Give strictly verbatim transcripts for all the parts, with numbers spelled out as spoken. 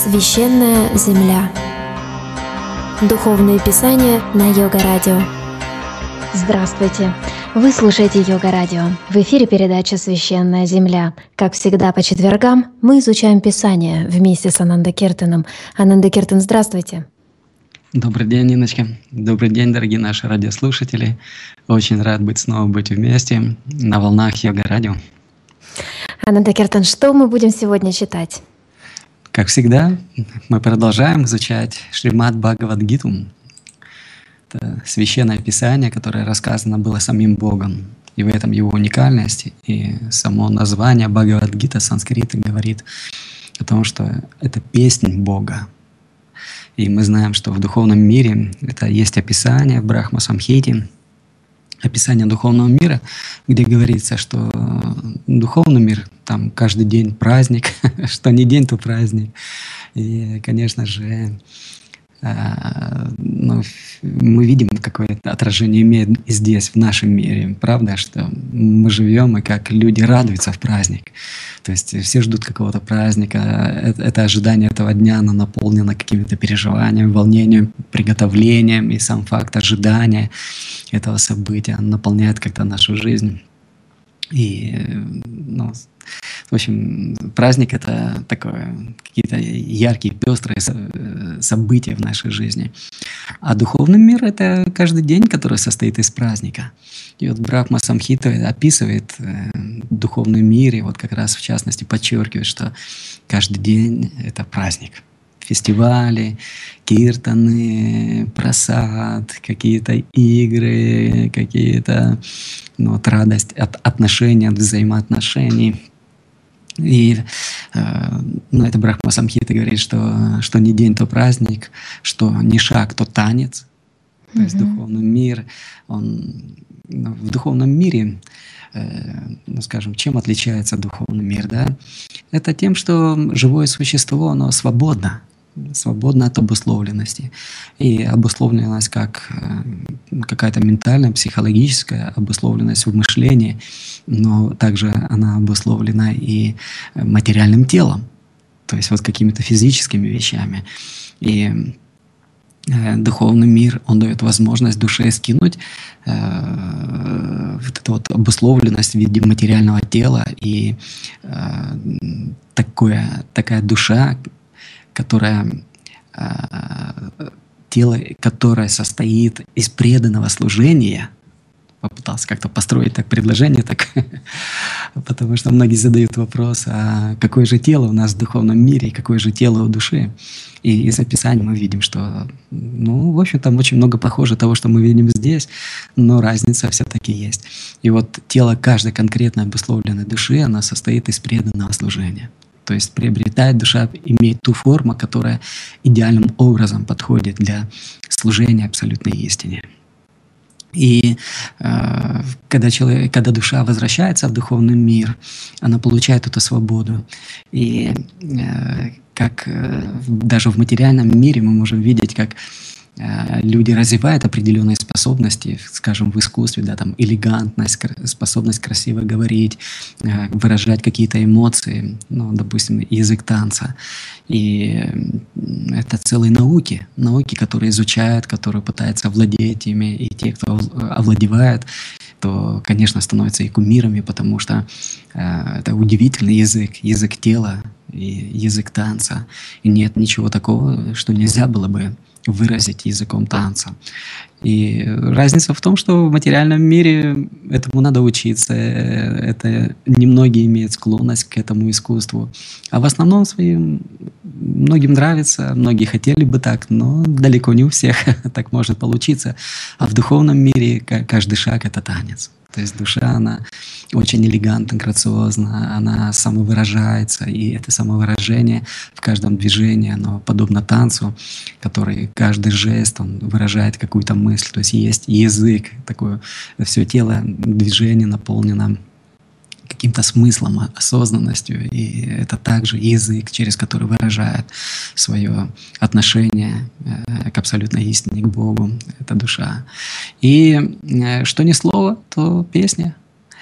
Священная земля. Духовные писания на Йога-радио. Здравствуйте! Вы слушаете Йога-радио. В эфире передача «Священная земля». Как всегда по четвергам мы изучаем Писание вместе с Ананда Киртаном. Ананда Киртан, здравствуйте! Добрый день, Ниночка. Добрый день, дорогие наши радиослушатели. Очень рад быть снова быть вместе на волнах Йога-радио. Ананда Киртан, что мы будем сегодня читать? Как всегда, мы продолжаем изучать Шримад Бхагавад-гиту. Это священное писание, которое рассказано было самим Богом. И в этом его уникальность. И само название Бхагавад-гита санскрита говорит о том, что это песнь Бога. И мы знаем, что в духовном мире это есть описание в Брахма-самхите, описание духовного мира, где говорится, что духовный мир, там каждый день праздник, что не день, то праздник. И, конечно же, ну, мы видим, какое отражение имеет и здесь, в нашем мире. Правда, что мы живем, и как люди радуются в праздник. То есть все ждут какого-то праздника. Это, это ожидание этого дня, оно наполнено какими-то переживаниями, волнением, приготовлением. И сам факт ожидания этого события наполняет как-то нашу жизнь. И, ну, в общем, праздник — это такое, какие-то яркие, пестрые события в нашей жизни. А духовный мир — это каждый день, который состоит из праздника. И вот Брахма Самхита описывает э, духовный мир, и вот как раз в частности подчеркивает, что каждый день — это праздник. Фестивали, киртаны, прасад, какие-то игры, какие-то, ну, вот, радость от отношений, от взаимоотношений. И э, ну, это Брахма Самхита говорит, что, что не день, то праздник, что не шаг, то танец. Mm-hmm. То есть духовный мир, он, ну, в духовном мире, э, ну, скажем, чем отличается духовный мир, да? Это тем, что живое существо, оно свободно. свободно от обусловленности. И обусловленность как какая-то ментальная, психологическая обусловленность в мышлении, но также она обусловлена и материальным телом, то есть вот какими-то физическими вещами. И э, духовный мир, он дает возможность душе скинуть э, вот эту вот обусловленность в виде материального тела, и э, такое, такая душа, которое, э, тело, которое состоит из преданного служения. Попытался как-то построить так предложение, так, потому что многие задают вопрос, а какое же тело у нас в духовном мире, и какое же тело у души. И из описания мы видим, что, ну, в общем, там очень много похоже того, что мы видим здесь, но разница все-таки есть. И вот тело каждой конкретно обусловленной души, оно состоит из преданного служения. То есть приобретает душа, имеет ту форму, которая идеальным образом подходит для служения абсолютной истине. И э, когда, человек, когда душа возвращается в духовный мир, она получает эту свободу. И э, как э, даже в материальном мире мы можем видеть, как люди развивают определенные способности, скажем, в искусстве, да, там, элегантность, способность красиво говорить, выражать какие-то эмоции, ну, допустим, язык танца. И это целые науки, науки, которые изучают, которые пытаются овладеть ими, и те, кто овладевает, то, конечно, становятся и кумирами, потому что э, это удивительный язык, язык тела и язык танца. И нет ничего такого, что нельзя было бы выразить языком танца. И разница в том, что в материальном мире этому надо учиться. Это немногие имеют склонность к этому искусству. А в основном своим многим нравится, многие хотели бы так, но далеко не у всех так может получиться. А в духовном мире каждый шаг — это танец. То есть душа, она очень элегантна, грациозна, она самовыражается, и это самовыражение в каждом движении, оно подобно танцу, который каждый жест, он выражает какую-то мысль. То есть есть язык, такое все тело, движение наполнено каким-то смыслом, осознанностью, и это также язык, через который выражает свое отношение к абсолютной истине, к Богу, это душа. И что ни слово, то песня.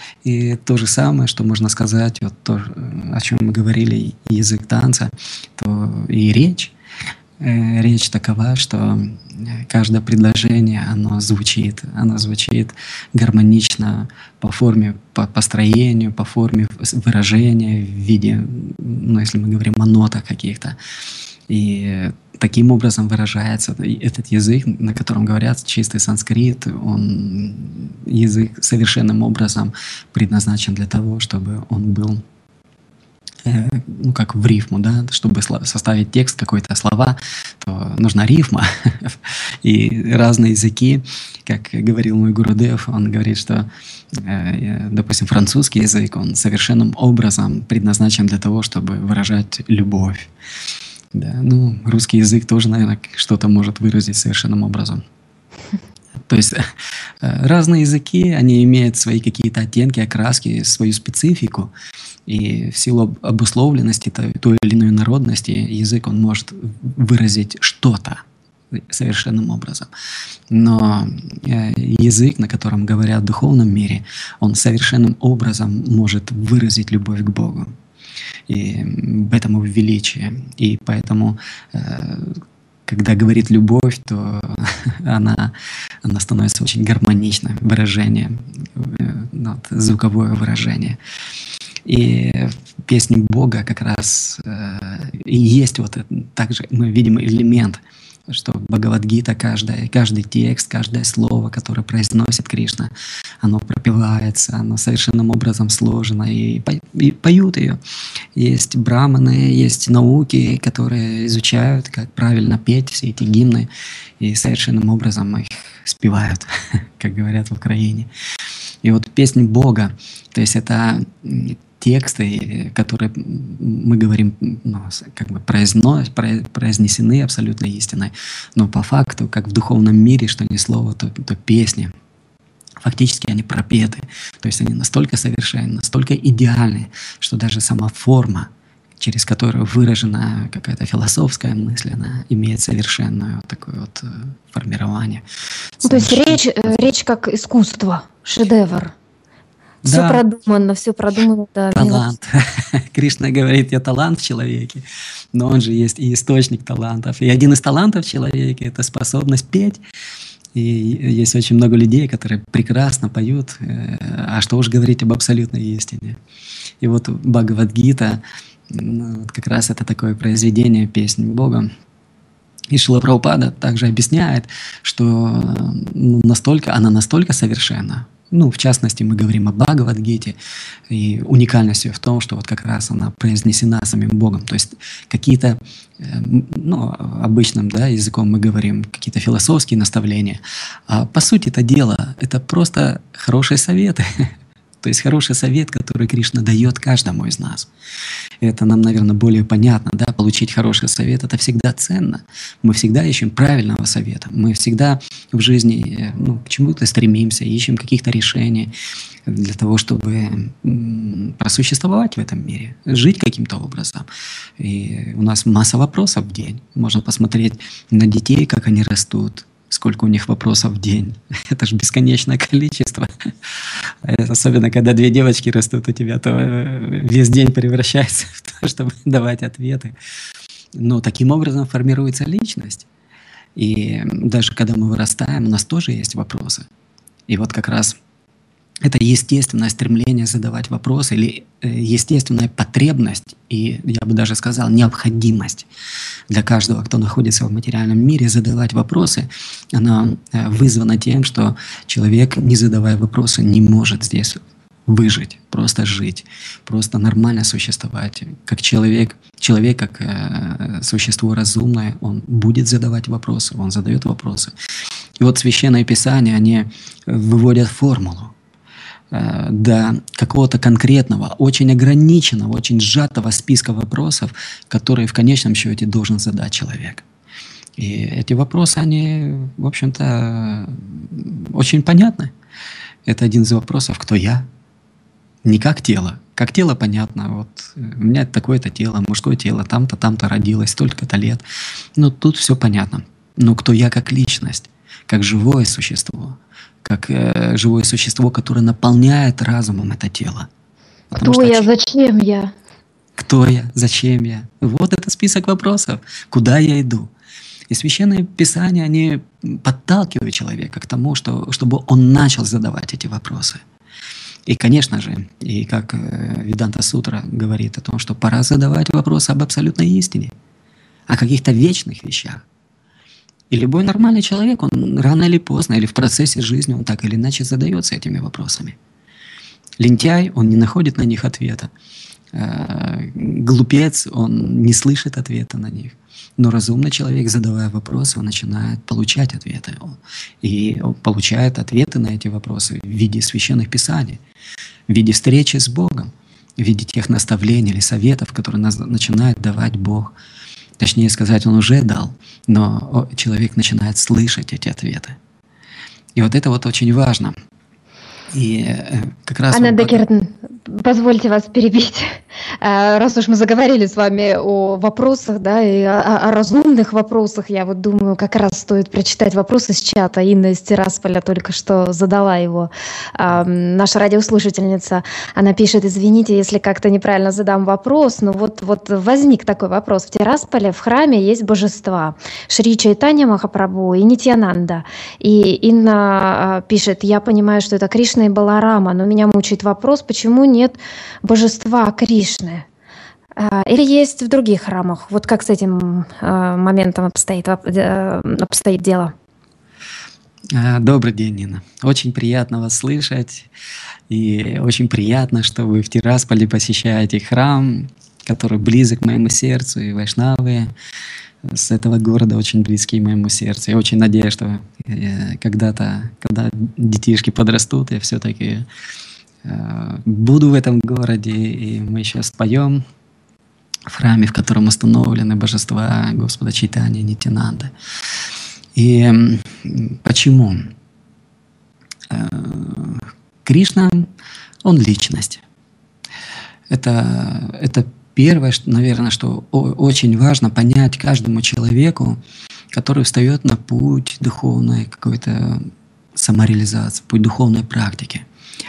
И то же самое, что можно сказать, вот то, о чем мы говорили, язык танца, то и речь. Э, Речь такова, что каждое предложение, оно звучит, оно звучит гармонично по форме, по построению, по форме выражения, в виде, ну, если мы говорим о нотах каких-то. И таким образом выражается этот язык, на котором говорят чистый санскрит. Он язык совершенным образом предназначен для того, чтобы он был, э, ну, как в рифму, да, чтобы сло- составить текст, какой-то слова, то нужна рифма. И разные языки, как говорил мой Гурудев, он говорит, что, э, допустим, французский язык, он совершенным образом предназначен для того, чтобы выражать любовь. Да, ну, русский язык тоже, наверное, что-то может выразить совершенным образом. То есть э, разные языки, они имеют свои какие-то оттенки, окраски, свою специфику. И в силу об- обусловленности той, той или иной народности язык, он может выразить что-то совершенным образом. Но э, язык, на котором говорят в духовном мире, он совершенным образом может выразить любовь к Богу. И в этом его величие. И поэтому, э, когда говорит любовь, то она, она становится очень гармоничной, выражение, э, ну, вот, звуковое выражение. И в песне Бога как раз э, и есть вот это, также мы видим элемент, что Бхагавад-гита, каждый, каждый текст, каждое слово, которое произносит Кришна, оно пропевается, оно совершенным образом сложено, и, по- и поют ее. Есть браманы, есть науки, которые изучают, как правильно петь все эти гимны, и совершенным образом их спевают, как говорят в Украине. И вот песнь Бога, то есть это м, тексты, которые м, мы говорим, ну, с- как бы произнос- про- произнесены абсолютно истиной, но по факту, как в духовном мире, что ни слово, то, то песни, фактически они пропеты. То есть они настолько совершенны, настолько идеальны, что даже сама форма, через которую выражена какая-то философская мысль, она имеет совершенное вот такое вот э, формирование. Ну, то есть Совершенно. речь, э, речь как искусство, шедевр. Все Да, продумано, все продумано до мелочей. талант. Кришна говорит, я талант в человеке, но он же есть и источник талантов. И один из талантов в человеке — это способность петь. И есть очень много людей, которые прекрасно поют, э, а что уж говорить об абсолютной истине. И вот Бхагавад-гита, ну, вот как раз это такое произведение, песнь Бога. И Шрила Прабхупада также объясняет, что э, ну, настолько, она настолько совершенна. Ну, в частности, мы говорим о Бхагавад-гите, и уникальность её в том, что вот как раз она произнесена самим Богом. То есть какие-то, э, м, ну, обычным, да, языком мы говорим, какие-то философские наставления. А по сути это дело, это просто хорошие советы. То есть хороший совет, который Кришна дает каждому из нас. Это нам, наверное, более понятно, да, получить хороший совет — это всегда ценно. Мы всегда ищем правильного совета. Мы всегда в жизни, э, ну, к чему-то стремимся, ищем каких-то решений для того, чтобы м, просуществовать в этом мире, жить каким-то образом. И у нас масса вопросов в день. Можно посмотреть на детей, как они растут, сколько у них вопросов в день. Это же бесконечное количество. Это особенно, когда две девочки растут у тебя, то э, весь день превращается в то, чтобы давать ответы. Но таким образом формируется личность. И даже когда мы вырастаем, у нас тоже есть вопросы. И вот как раз это естественное стремление задавать вопросы или э, естественная потребность и, я бы даже сказал, необходимость для каждого, кто находится в материальном мире, задавать вопросы. Она э, вызвана тем, что человек, не задавая вопросы, не может здесь выжить, просто жить, просто нормально существовать. Как человек, человек как э, существо разумное, он будет задавать вопросы, он задает вопросы. И вот Священное Писание, они выводят формулу э, до какого-то конкретного, очень ограниченного, очень сжатого списка вопросов, которые в конечном счете должен задать человек. И эти вопросы, они, в общем-то, очень понятны. Это один из вопросов: кто я? Не как тело. Как тело понятно. Вот э, у меня такое-то тело, мужское тело, там-то, там-то родилось, столько-то лет. Но тут все понятно. Но кто я как личность, как живое существо, как э, живое существо, которое наполняет разумом это тело. Потому Кто что я? ч- Зачем я? кто я? Зачем я? Вот это список вопросов. Куда я иду? И священные писания, они подталкивают человека к тому, что, чтобы он начал задавать эти вопросы. И, конечно же, и как э, Веданта Сутра говорит о том, что пора задавать вопросы об абсолютной истине, о каких-то вечных вещах. И любой нормальный человек, он рано или поздно, или в процессе жизни, он так или иначе задается этими вопросами. Лентяй, он не находит на них ответа. Э, Глупец, он не слышит ответа на них. Но разумный человек, задавая вопросы, он начинает получать ответы. И он получает ответы на эти вопросы в виде священных писаний, в виде встречи с Богом, в виде тех наставлений или советов, которые нас начинает давать Бог. Точнее сказать, Он уже дал, но человек начинает слышать эти ответы. И вот это вот очень важно. И э, как раз... Ананда вот- Киртан, позвольте вас перебить. А, Раз уж мы заговорили с вами о вопросах, да, и о, о- о разумных вопросах, я вот думаю, как раз стоит прочитать вопрос из чата. Инна из Тирасполя только что задала его. А, м, наша радиослушательница, она пишет: извините, если как-то неправильно задам вопрос, но вот, вот возник такой вопрос. В Тирасполе в храме есть божества. Шри Чайтанья Махапрабху и Нитьянанда. И Инна а, пишет: я понимаю, что это Кришна и Баларама, но меня мучает вопрос, почему нет божества Кришны? А, Или есть в других храмах? Вот как с этим а, моментом обстоит, воп- э, обстоит дело? А, Добрый день, Нина. Очень приятно вас слышать. И очень приятно, что вы в Тирасполе посещаете храм, который близок к моему сердцу, и вайшнавы с этого города очень близки моему сердцу. Я очень надеюсь, что э, когда-то, когда детишки подрастут, я все-таки э, буду в этом городе, и мы сейчас споем в храме, в котором установлены божества Господа Чайтаньи и Нитьянанды. И м, почему? Э, Кришна, он личность. Это, это первое, что, наверное, что о- очень важно понять каждому человеку, который встает на путь духовной какой-то самореализации, путь духовной практики.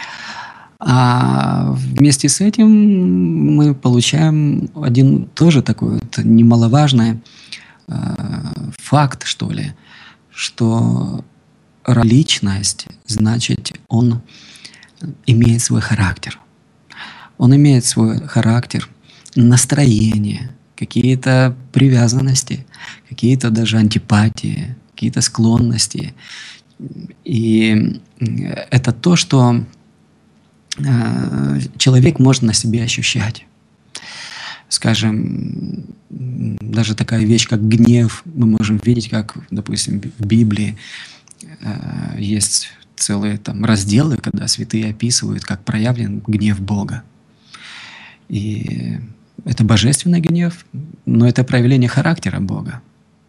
А вместе с этим мы получаем один тоже такой вот немаловажный э, факт, что ли, что личность, значит, он имеет свой характер. Он имеет свой характер, настроение, какие-то привязанности, какие-то даже антипатии, какие-то склонности. И это то, что э, человек может на себе ощущать. Скажем, даже такая вещь, как гнев, мы можем видеть, как, допустим, в Библии э, есть целые там разделы, когда святые описывают, как проявлен гнев Бога. И это божественный гнев, но это проявление характера Бога.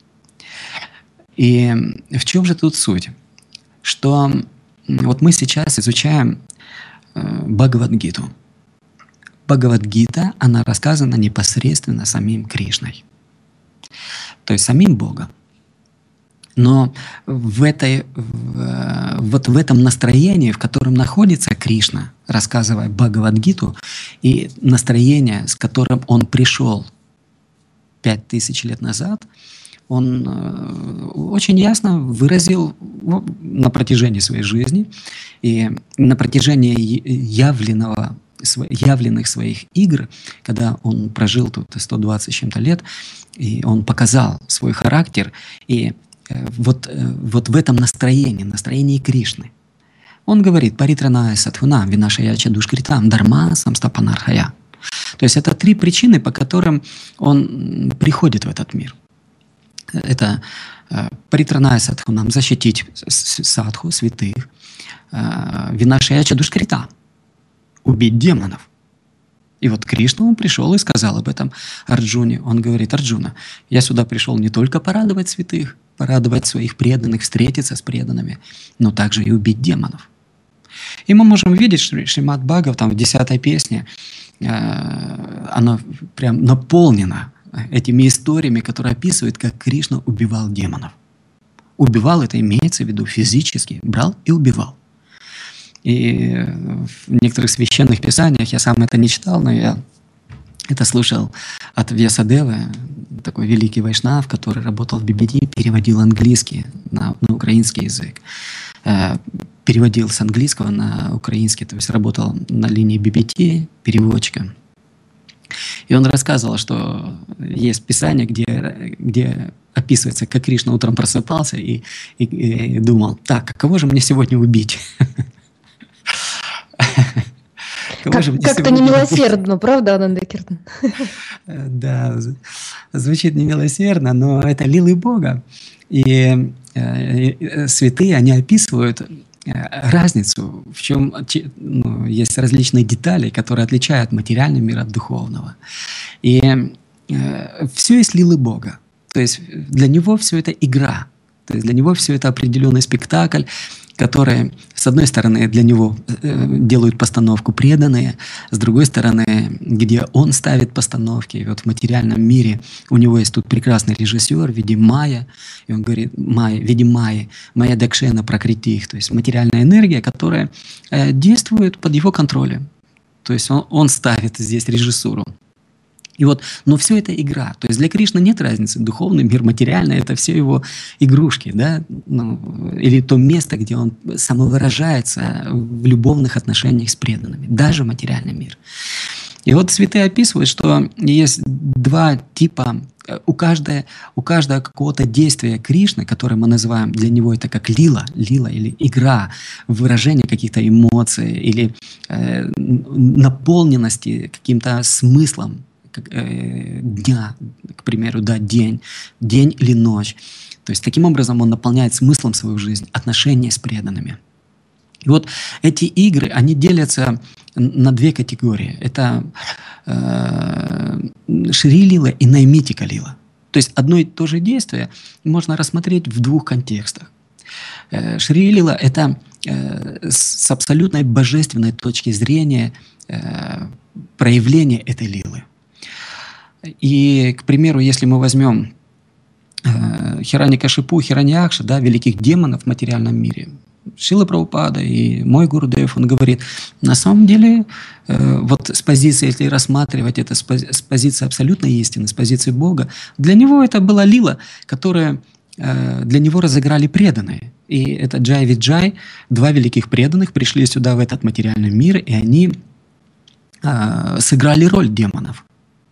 И в чем же тут суть? Что вот мы сейчас изучаем э, Бхагавад-гиту. Бхагавад-гита, она рассказана непосредственно самим Кришной, то есть самим Богом. Но в этой, в, вот в этом настроении, в котором находится Кришна, рассказывая Бхагавад-гиту, и настроение, с которым он пришел пять тысяч лет назад, он э, очень ясно выразил на протяжении своей жизни и на протяжении явленного, явленных своих игр, когда он прожил тут сто двадцать с чем-то лет, и он показал свой характер, и Вот, вот в этом настроении, настроении Кришны. Он говорит: «Паритраная сатхуна, винашаяча душкритам, дарма самстапанархая». То есть это три причины, по которым он приходит в этот мир. Это паритраная сатхунам, защитить садху, святых, винашаяча душкрита, убить демонов. И вот Кришна, он пришел и сказал об этом Арджуне. Он говорит: «Арджуна, я сюда пришел не только порадовать святых, порадовать своих преданных, встретиться с преданными, но также и убить демонов». И мы можем видеть, что Шримад Бхагават, там в десятой песне, э, она прям наполнена этими историями, которые описывают, как Кришна убивал демонов. Убивал — это имеется в виду физически, брал и убивал. И в некоторых священных писаниях, я сам это не читал, но я это слушал от Вьясадевы, такой великий вайшнав, который работал в би би ти, переводил английский на, на украинский язык. Переводил с английского на украинский, то есть работал на линии би би ти переводчиком. И он рассказывал, что есть писание, где, где описывается, как Кришна утром просыпался и, и, и думал: так, а кого же мне сегодня убить? Как-то немилосердно, правда, Ананда Киртан? Да, звучит немилосердно, но это лилы Бога. И святые, они описывают разницу, в чем, ну, есть различные детали, которые отличают материальный мир от духовного. И э, все есть лилы Бога. То есть для него все это игра. То есть для него все это определенный спектакль, который, с одной стороны, для него э, делают постановку преданные, с другой стороны, где он ставит постановки. И вот в материальном мире у него есть тут прекрасный режиссер в виде Майя, и он говорит: Майя, в виде Майи, Майя Дакшена Пракритих, то есть материальная энергия, которая э, действует под его контролем. То есть он, он ставит здесь режиссуру. И вот, но все это игра. То есть для Кришны нет разницы. Духовный мир, материальный — это все его игрушки, да? Ну, или то место, где он самовыражается в любовных отношениях с преданными. Даже материальный мир. И вот святые описывают, что есть два типа. У каждого, у каждого какого-то действия Кришны, которое мы называем, для него это как лила, лила или игра, выражение каких-то эмоций или э, наполненности каким-то смыслом дня, к примеру, да, день, день или ночь. То есть таким образом он наполняет смыслом свою жизнь, отношения с преданными. И вот эти игры, они делятся на две категории. Это э, Шри-лила и Наймитика-лила. То есть одно и то же действие можно рассмотреть в двух контекстах. Э, Шри-лила — это э, с абсолютной божественной точки зрения э, проявление этой лилы. И, к примеру, если мы возьмем э, Хираньякашипу, Хираньякша, да, великих демонов в материальном мире, Шрила Прабхупада и мой Гурудев, он говорит, на самом деле, э, вот с позиции, если рассматривать это с, пози с позиции абсолютной истины, с позиции Бога, для него это была лила, которая э, для него разыграли преданные. И это Джай Виджай, два великих преданных, пришли сюда, в этот материальный мир, и они э, сыграли роль демонов.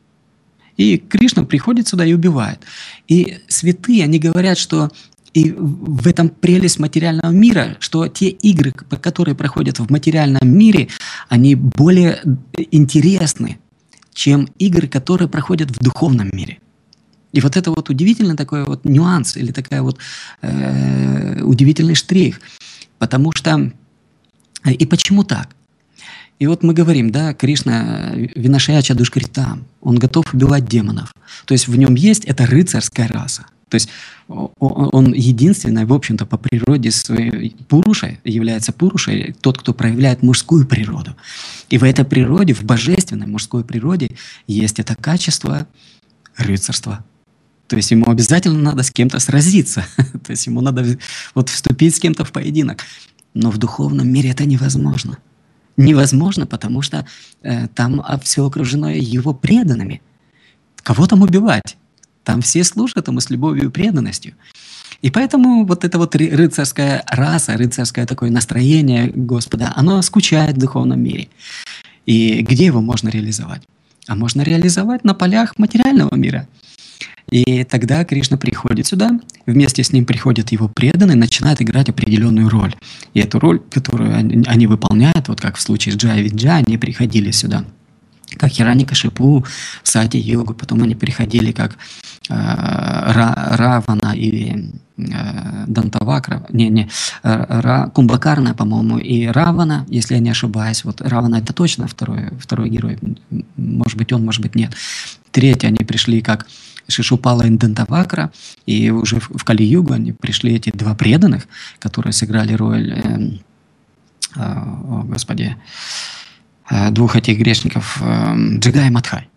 И Кришна приходит сюда и убивает. И святые, они говорят, что и в этом прелесть материального мира, что те игры, которые проходят в материальном мире, они более интересны, чем игры, которые проходят в духовном мире. И вот это вот удивительный такой вот нюанс, или такая вот э, удивительный штрих. Потому что... И почему так? И вот мы говорим, да, Кришна Винашая Душкритам, он готов убивать демонов. То есть в нем есть эта рыцарская раса. То есть он единственный, в общем-то, по природе своей пурушей, является пурушей, тот, кто проявляет мужскую природу. И в этой природе, в божественной мужской природе, есть это качество рыцарства. То есть ему обязательно надо с кем-то сразиться. То есть ему надо вот вступить с кем-то в поединок. Но в духовном мире это невозможно. Невозможно, потому что э, там все окружено его преданными. Кого там убивать? Там все служат ему с любовью и преданностью. И поэтому вот эта вот рыцарская раса, рыцарское такое настроение Господа, оно скучает в духовном мире. И где его можно реализовать? А можно реализовать на полях материального мира. И тогда Кришна приходит сюда, вместе с ним приходят его преданные, начинают играть определенную роль. И эту роль, которую они, они выполняют, вот как в случае с Джай Виджай, они приходили сюда, как Хираньякашипу, в Сати-йогу, потом они приходили как э, Ра, Равана или э, Дантавакра, не, не, Ра, Кумбакарна, по-моему, и Равана, если я не ошибаюсь. Вот Равана — это точно второй, второй герой, может быть он, может быть нет. Третий, они пришли как Шишупала и Дантавакра, и уже в, в Кали-югу они пришли, эти два преданных, которые сыграли роль, э, э, о, господи, э, двух этих грешников, э, Джигай и Мадхай.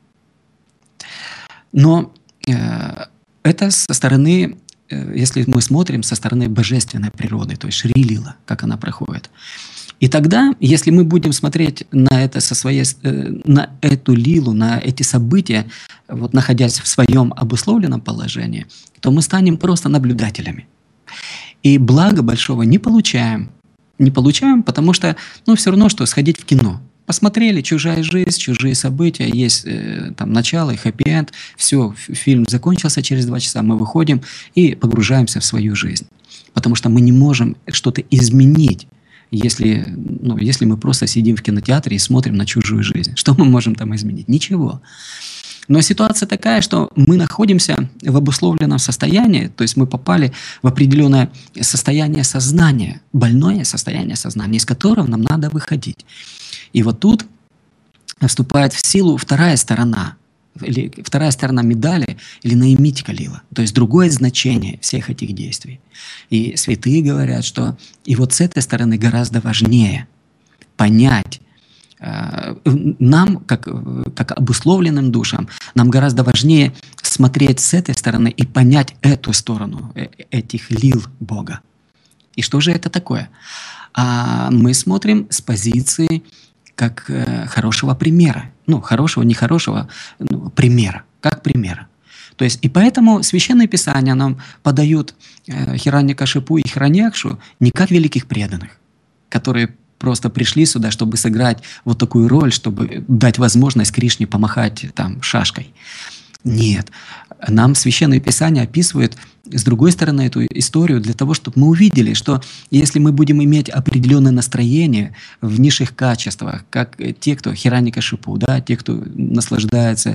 Но э, это со стороны, э, если мы смотрим со стороны божественной природы, то есть Шри-лила, как она проходит. И тогда, если мы будем смотреть на это со своей, на эту лилу, на эти события, вот находясь в своем обусловленном положении, то мы станем просто наблюдателями. И блага большого не получаем. Не получаем, потому что, ну, все равно, что сходить в кино. Посмотрели «Чужая жизнь», «Чужие события», есть э, там начало и хэппи-энд, все, фильм закончился через два часа, мы выходим и погружаемся в свою жизнь. Потому что мы не можем что-то изменить, если, ну, если мы просто сидим в кинотеатре и смотрим на чужую жизнь. Что мы можем там изменить? Ничего. Но ситуация такая, что мы находимся в обусловленном состоянии, то есть мы попали в определенное состояние сознания, больное состояние сознания, из которого нам надо выходить. И вот тут вступает в силу вторая сторона, или вторая сторона медали, или наимитика лила, то есть другое значение всех этих действий. И святые говорят, что и вот с этой стороны гораздо важнее понять, нам, как, как обусловленным душам, нам гораздо важнее смотреть с этой стороны и понять эту сторону этих лил Бога. И что же это такое? А мы смотрим с позиции как хорошего примера. Ну, хорошего, нехорошего, ну, примера. Как примера. То есть, и поэтому Священное Писание нам подают Хирanyакашипу и Хираньякшу не как великих преданных, которые просто пришли сюда, чтобы сыграть вот такую роль, чтобы дать возможность Кришне помахать там шашкой. Нет. Нам Священное Писание описывает с другой стороны эту историю для того, чтобы мы увидели, что если мы будем иметь определенное настроение в низших качествах, как те, кто Хирanyакашипу, да, те, кто наслаждается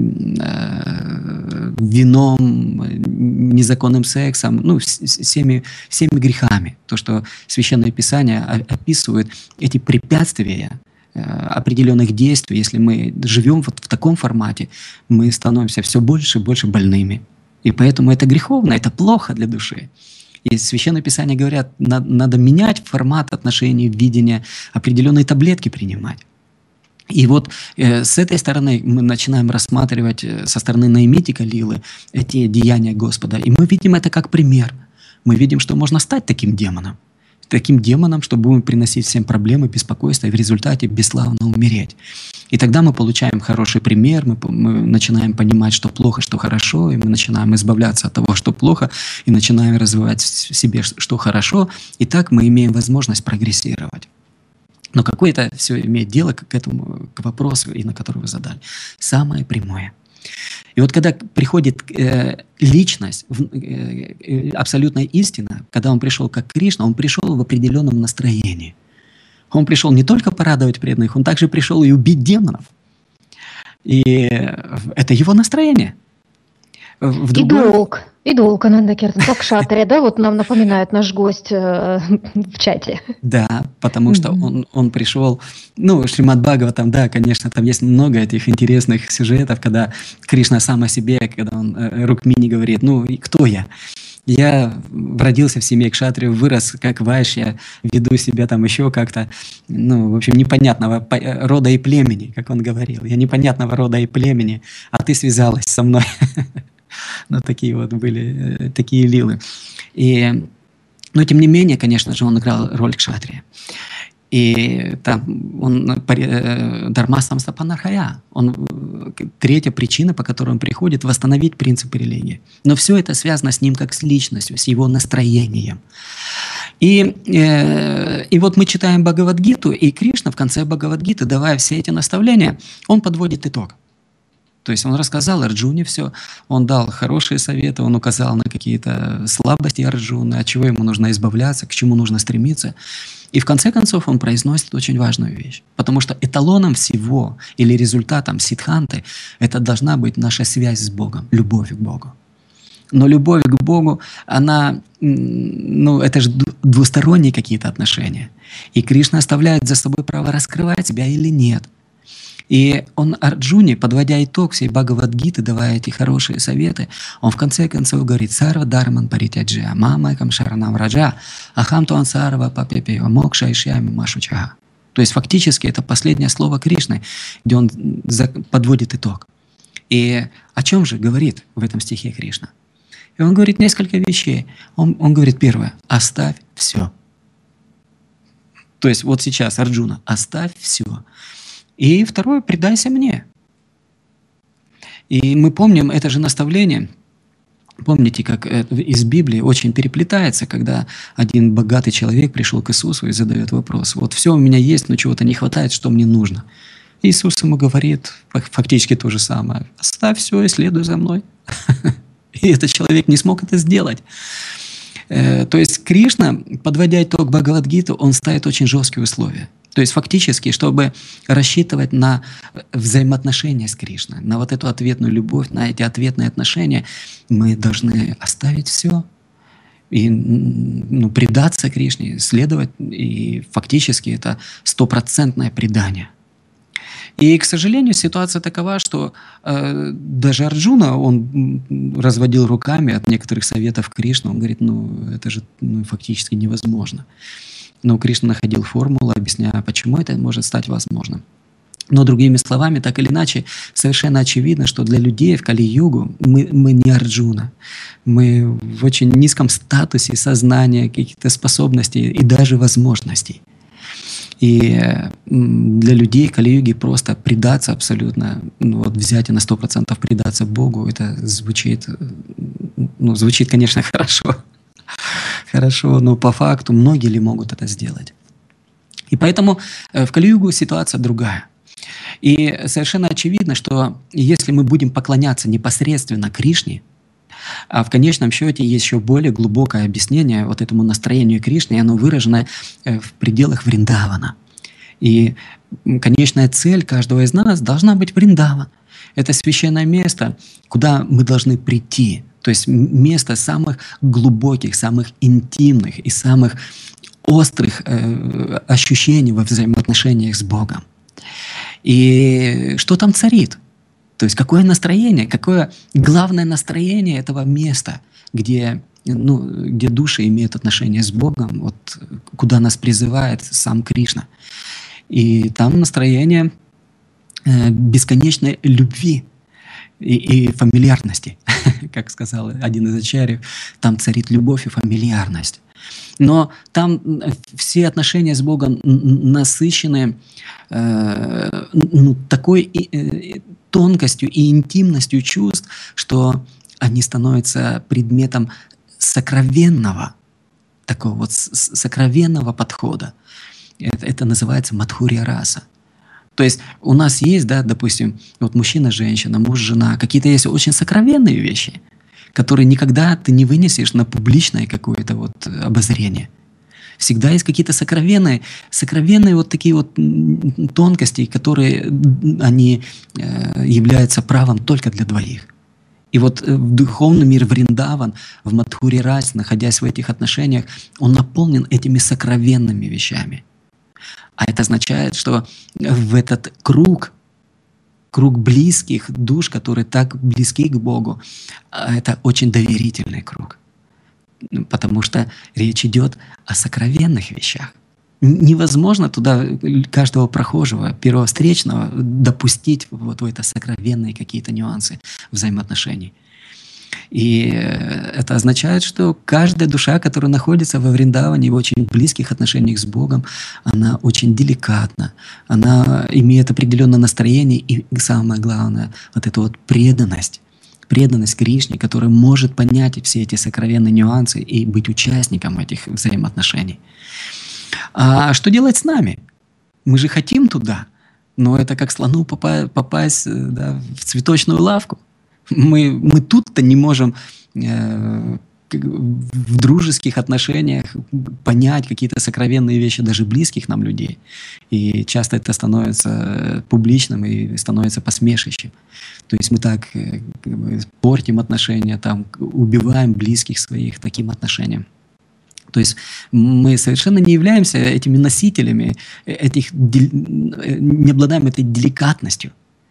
э, вином, незаконным сексом, ну, всеми, всеми грехами, то, что Священное Писание описывает эти препятствия определенных действий, если мы живем вот в таком формате, мы становимся все больше и больше больными. И поэтому это греховно, это плохо для души. И Священное Писание говорят, надо, надо менять формат отношений, видения, определенные таблетки принимать. И вот э, с этой стороны мы начинаем рассматривать э, со стороны наимитика лилы эти деяния Господа. И мы видим это как пример. Мы видим, что можно стать таким демоном. Таким демоном, что будем приносить всем проблемы, беспокойство, и в результате бесславно умереть. И тогда мы получаем хороший пример, мы, мы начинаем понимать, что плохо, что хорошо, и мы начинаем избавляться от того, что плохо, и начинаем развивать в себе, что хорошо, и так мы имеем возможность прогрессировать. Но какое это все имеет дело к этому, к вопросу, и на который вы задали? Самое прямое. И вот когда приходит э, личность, э, абсолютная истина, когда он пришел как Кришна, он пришел в определенном настроении. Он пришел не только порадовать преданных, он также пришел и убить демонов. И это его настроение. В другой... И долг, и долг, Ананда Киртан, как кшатрия, да, вот нам напоминает наш гость э, в чате. Да, потому что он, он пришел, ну, Шримад Бхагаватам, да, конечно, там есть много этих интересных сюжетов, когда Кришна сам о себе, когда он э, Рукмини говорит, ну, кто я? Я родился в семье кшатрия, вырос как вайшья, веду себя там еще как-то, ну, в общем, непонятного рода и племени, как он говорил. Я непонятного рода и племени, а ты связалась со мной. Ну, такие вот были, такие лилы. И, но, тем не менее, конечно же, он играл роль кшатрия. И там он, Дharmasam Стапанархая, он, третья причина, по которой он приходит, восстановить принципы религии. Но все это связано с ним как с личностью, с его настроением. И, э, и вот мы читаем Бхагавад-гиту, и Кришна в конце Бхагавад-гиты, давая все эти наставления, он подводит итог. То есть он рассказал Арджуне все, он дал хорошие советы, он указал на какие-то слабости Арджуны, от чего ему нужно избавляться, к чему нужно стремиться. И в конце концов он произносит очень важную вещь. Потому что эталоном всего или результатом сиддханты это должна быть наша связь с Богом, любовь к Богу. Но любовь к Богу, она, ну, это же двусторонние какие-то отношения. И Кришна оставляет за собой право раскрывать себя или нет. И он Арджуне, подводя итог всей Бхагавад-гиты, давая эти хорошие советы, он в конце концов говорит: «Сарва дарман паритяджа, мамайкам шаранам раджа, ахам туан сарва папепева мокша ишьями машучага». То есть фактически это последнее слово Кришны, где он подводит итог. И о чем же говорит в этом стихе Кришна? И он говорит несколько вещей. Он, он говорит первое: «Оставь все». То есть вот сейчас, Арджуна, оставь все. И второе, предайся мне. И мы помним это же наставление. Помните, как из Библии очень переплетается, когда один богатый человек пришел к Иисусу и задает вопрос. Вот все у меня есть, но чего-то не хватает, что мне нужно. Иисус ему говорит фактически то же самое. Оставь все и следуй за мной. И этот человек не смог это сделать. То есть Кришна, подводя итог Бхагавад-гиты, он ставит очень жесткие условия. То есть фактически, чтобы рассчитывать на взаимоотношения с Кришной, на вот эту ответную любовь, на эти ответные отношения, мы должны оставить все и ну, предаться Кришне, следовать. И фактически это стопроцентное предание. И, к сожалению, ситуация такова, что э, даже Арджуна, он разводил руками от некоторых советов Кришны. Он говорит, ну это же ну, фактически невозможно. Но Кришна находил формулу, объясняя, почему это может стать возможным. Но другими словами, так или иначе, совершенно очевидно, что для людей в Кали-югу мы, мы не Арджуна. Мы в очень низком статусе сознания, каких-то способностей и даже возможностей. И для людей Кали-юги просто предаться абсолютно, ну, вот взять и на сто процентов предаться Богу, это звучит, ну, звучит, конечно, хорошо. Хорошо, но по факту многие ли могут это сделать? И поэтому в Кали-югу ситуация другая. И совершенно очевидно, что если мы будем поклоняться непосредственно Кришне, а в конечном счете есть еще более глубокое объяснение вот этому настроению Кришны, и оно выражено в пределах Вриндавана. И конечная цель каждого из нас должна быть Вриндаван. Это священное место, куда мы должны прийти. То есть место самых глубоких, самых интимных и самых острых э, ощущений во взаимоотношениях с Богом. И что там царит? То есть какое настроение, какое главное настроение этого места, где, ну, где души имеют отношение с Богом, вот, куда нас призывает сам Кришна. И там настроение э, бесконечной любви и, и фамильярности. Как сказал один из ачарьев, там царит любовь и фамильярность. Но там все отношения с Богом насыщены э, ну, такой э, тонкостью и интимностью чувств, что они становятся предметом сокровенного, такого вот сокровенного подхода. Это, это называется мадхурья раса. То есть у нас есть, да, допустим, вот мужчина, женщина, муж, жена, какие-то есть очень сокровенные вещи, которые никогда ты не вынесешь на публичное какое-то вот обозрение. Всегда есть какие-то сокровенные, сокровенные вот такие вот тонкости, которые они э, являются правом только для двоих. И вот в духовный мир Вриндаван, в Мадхури Расе, находясь в этих отношениях, он наполнен этими сокровенными вещами. А это означает, что в этот круг, круг близких душ, которые так близки к Богу, это очень доверительный круг. Потому что речь идет о сокровенных вещах. Невозможно туда каждого прохожего, первого встречного допустить вот в это сокровенные какие-то нюансы взаимоотношений. И это означает, что каждая душа, которая находится во Вриндаване в очень близких отношениях с Богом, она очень деликатна, она имеет определенное настроение и, самое главное, вот эту вот преданность, преданность Кришне, которая может понять все эти сокровенные нюансы и быть участником этих взаимоотношений. А что делать с нами? Мы же хотим туда, но это как слону попасть, да, в цветочную лавку. Мы, мы тут-то не можем э, в дружеских отношениях понять какие-то сокровенные вещи даже близких нам людей. И часто это становится публичным и становится посмешищем. То есть мы так э, портим отношения, там, убиваем близких своих таким отношением. То есть мы совершенно не являемся этими носителями, этих, не обладаем этой деликатностью.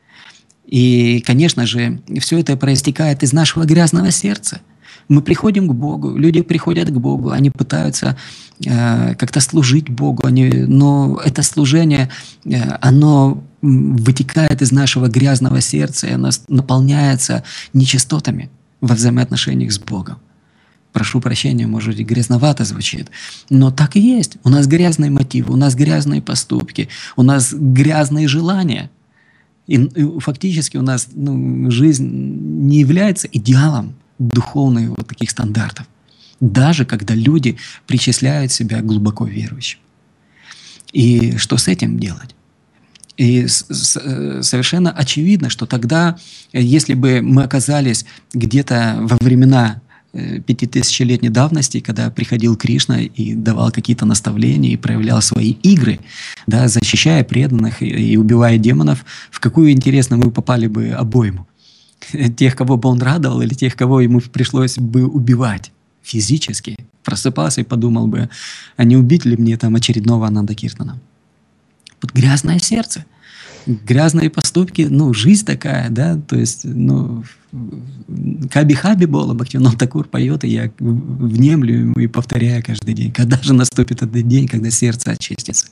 И, конечно же, все это проистекает из нашего грязного сердца. Мы приходим к Богу, люди приходят к Богу, они пытаются э, как-то служить Богу, они, но это служение, э, оно вытекает из нашего грязного сердца, и оно наполняется нечистотами во взаимоотношениях с Богом. прошу прощения, может быть, грязновато звучит, но так и есть. У нас грязные мотивы, у нас грязные поступки, у нас грязные желания. И, и фактически у нас ну, жизнь не является идеалом духовных вот таких стандартов, даже когда люди причисляют себя глубоко верующим. И что с этим делать? И с, с, совершенно очевидно, что тогда, если бы мы оказались где-то во времена пятитысячелетней давности, когда приходил Кришна и давал какие-то наставления и проявлял свои игры, да, защищая преданных и, и убивая демонов, в какую, интересно, мы попали бы обойму? Тех, кого бы он радовал, или тех, кого ему пришлось бы убивать физически? Просыпался и подумал бы, а не убить ли мне там очередного Ананда Киртана? Вот грязное сердце, грязные поступки, ну, жизнь такая, да, то есть, ну, Каби-хаби Бола, Бхактивинод Такур поет, и я внемлю ему и повторяю каждый день, когда же наступит этот день, когда сердце очистится.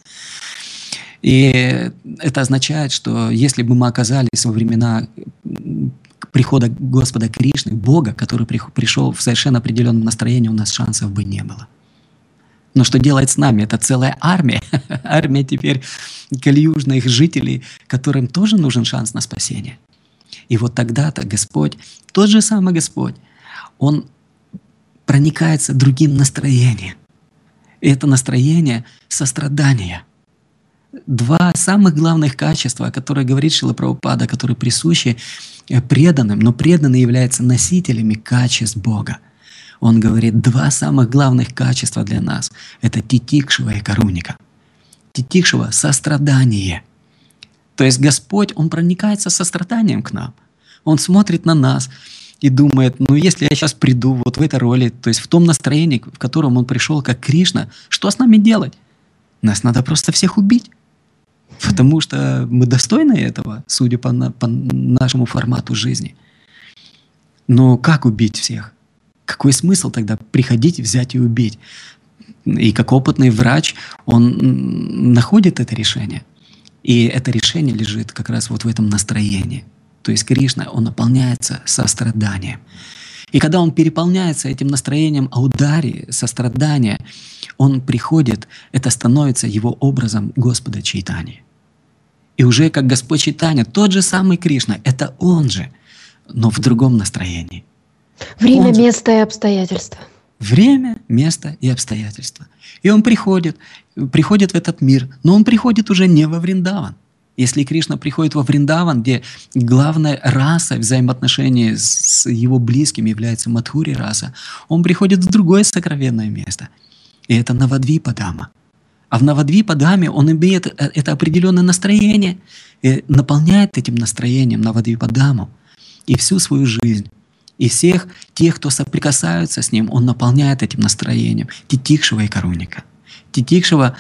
И это означает, что если бы мы оказались во времена прихода Господа Кришны, Бога, который пришел в совершенно определенном настроении, у нас шансов бы не было. Но что делает с нами? Это целая армия. Армия теперь кальюжных жителей, которым тоже нужен шанс на спасение. И вот тогда-то Господь, тот же самый Господь, Он проникается другим настроением. И это настроение сострадания. Два самых главных качества, о которых говорит Шрила Прабхупада, которые присущи преданным, но преданные являются носителями качеств Бога. Он говорит, два самых главных качества для нас – это титикшава и каруника. Титикшава – сострадание. То есть Господь, Он проникается состраданием к нам. Он смотрит на нас и думает, ну если я сейчас приду вот в этой роли, то есть в том настроении, в котором Он пришел как Кришна, что с нами делать? Нас надо просто всех убить. Потому что мы достойны этого, судя по, на, по нашему формату жизни. Но как убить всех? Какой смысл тогда приходить, взять и убить? И как опытный врач, он находит это решение. И это решение лежит как раз вот в этом настроении. То есть Кришна, он наполняется состраданием. И когда он переполняется этим настроением аудари, сострадания, он приходит, это становится его образом Господа Чайтаньи. И уже как Господь Чайтанья, тот же самый Кришна, это он же, но в другом настроении. Время, Он же... место и обстоятельства. Время, место и обстоятельства. И он приходит, приходит в этот мир, но он приходит уже не во Вриндаван. Если Кришна приходит во Вриндаван, где главной расой взаимоотношений с его близкими является Мадхури раса, он приходит в другое сокровенное место. И это Навадвипа-дама. А в Навадвипа-даме он имеет это определенное настроение и наполняет этим настроением Навадвипа-даму и всю свою жизнь. И всех тех, кто соприкасаются с ним, он наполняет этим настроением. Титикшава и каруника. Титикшава,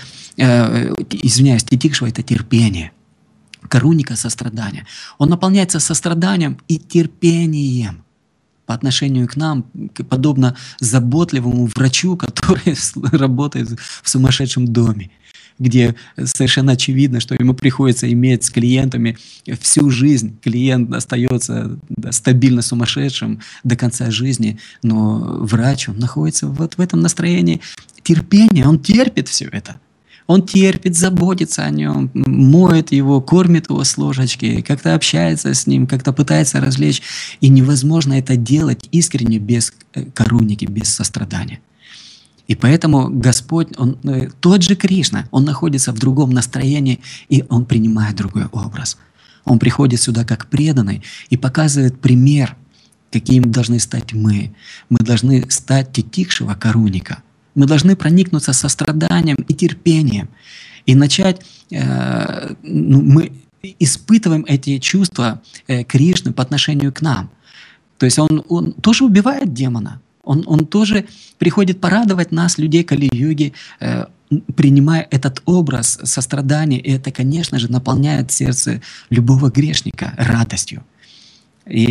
э, извиняюсь, титикшава – это терпение. Каруника – сострадание. Он наполняется состраданием и терпением по отношению к нам, подобно заботливому врачу, который работает в сумасшедшем доме, где совершенно очевидно, что ему приходится иметь с клиентами всю жизнь. Клиент остается да, стабильно сумасшедшим до конца жизни, но врач, он находится вот в этом настроении терпения, он терпит все это. Он терпит, заботится о нем, моет его, кормит его с ложечки, как-то общается с ним, как-то пытается развлечь. И невозможно это делать искренне без каруники, без сострадания. И поэтому Господь, он, тот же Кришна, Он находится в другом настроении, и Он принимает другой образ. Он приходит сюда как преданный и показывает пример, каким должны стать мы. Мы должны стать титикшава каруника. Мы должны проникнуться состраданием и терпением. И начать, э, ну, мы испытываем эти чувства э, Кришны по отношению к нам. То есть он, он тоже убивает демона. Он, он тоже приходит порадовать нас, людей Кали-юги, э, принимая этот образ сострадания. И это, конечно же, наполняет сердце любого грешника радостью. И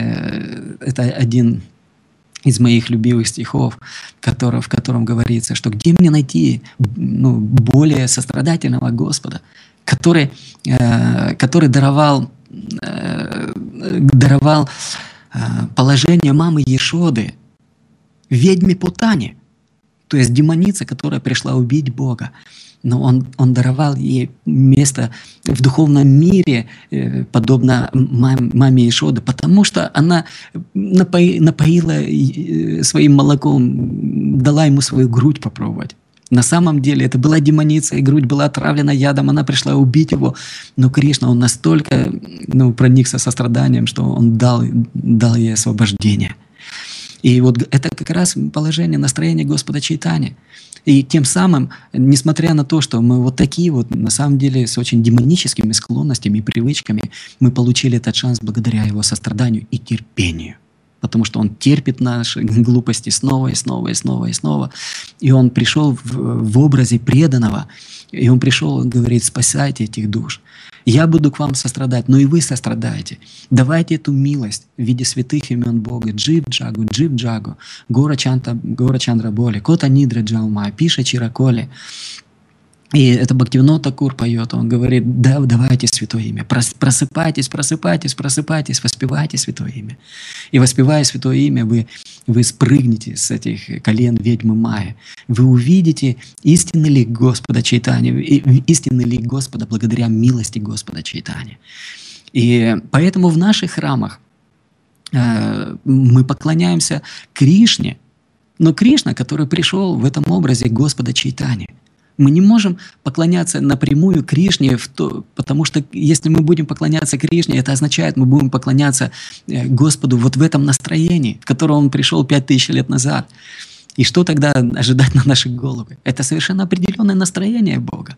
это один из моих любимых стихов, который, в котором говорится, что где мне найти ну, более сострадательного Господа, который, э, который даровал, э, даровал э, положение мамы Ешоды ведьме Путане, то есть демонице, которая пришла убить Бога. Но он, он даровал ей место в духовном мире, э, подобно мам, маме Ишоды, потому что она напои, напоила э, своим молоком, дала ему свою грудь попробовать. На самом деле это была демоница, и грудь была отравлена ядом, она пришла убить его. Но Кришна, он настолько ну, проникся состраданием, что он дал, дал ей освобождение. И вот это как раз положение, настроение Господа Чайтаньи. И тем самым, несмотря на то, что мы вот такие вот, на самом деле, с очень демоническими склонностями и привычками, мы получили этот шанс благодаря его состраданию и терпению. Потому что он терпит наши глупости снова и снова и снова и снова. И он пришел в, в образе преданного, и он пришел, он говорит: спасайте этих душ. Я буду к вам сострадать, но и вы сострадаете. Давайте эту милость в виде святых имен Бога. Джив Джагу, Джив Джагу, Гора Чандра Боли, Кота Нидра Джаумай, Пиша Чираколи. И это Бхактивинод Такур поет, он говорит: да, давайте святое имя, просыпайтесь, просыпайтесь, просыпайтесь, воспевайте святое имя. И воспевая святое имя, вы, вы спрыгнете с этих колен ведьмы Майи. Вы увидите истинный лик Господа Чайтаньи, истинный лик Господа благодаря милости Господа Чайтаньи. И поэтому в наших храмах э, мы поклоняемся Кришне, но Кришна, который пришел в этом образе Господа Чайтаньи. Мы не можем поклоняться напрямую Кришне, в то, потому что если мы будем поклоняться Кришне, это означает, мы будем поклоняться Господу вот в этом настроении, в котором Он пришел пять тысяч лет назад. И что тогда ожидать на наши головы? Это совершенно определенное настроение Бога.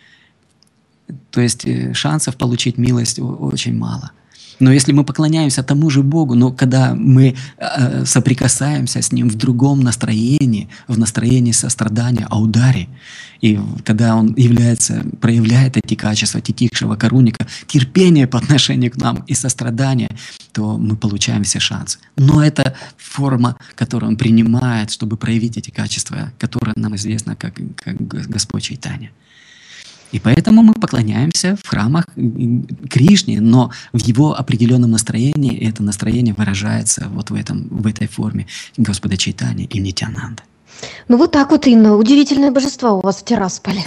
То есть шансов получить милость очень мало. Но если мы поклоняемся тому же Богу, но когда мы э, соприкасаемся с Ним в другом настроении, в настроении сострадания, аудари, и когда Он является, проявляет эти качества титикшего каруника, терпение по отношению к нам и сострадание, то мы получаем все шансы. Но это форма, которую Он принимает, чтобы проявить эти качества, которые нам известны как, как Господь Чайтанья. И поэтому мы поклоняемся в храмах Кришне, но в его определенном настроении, и это настроение выражается вот в, этом, в этой форме Господа Чайтаньи и Нитьянанды. Ну вот так вот, Инна, удивительное божество у вас в Тирасполе.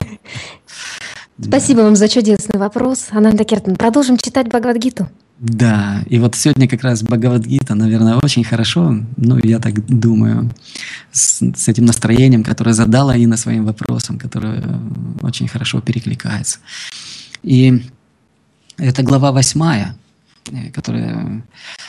Спасибо вам за чудесный вопрос. Ананда Киртан, продолжим читать Бхагавад-гиту. Да, и вот сегодня как раз Бхагавад-гита, наверное, очень хорошо, ну, я так думаю, с, с этим настроением, которое задала Инна своим вопросом, которое очень хорошо перекликается. И это глава восьмая, которая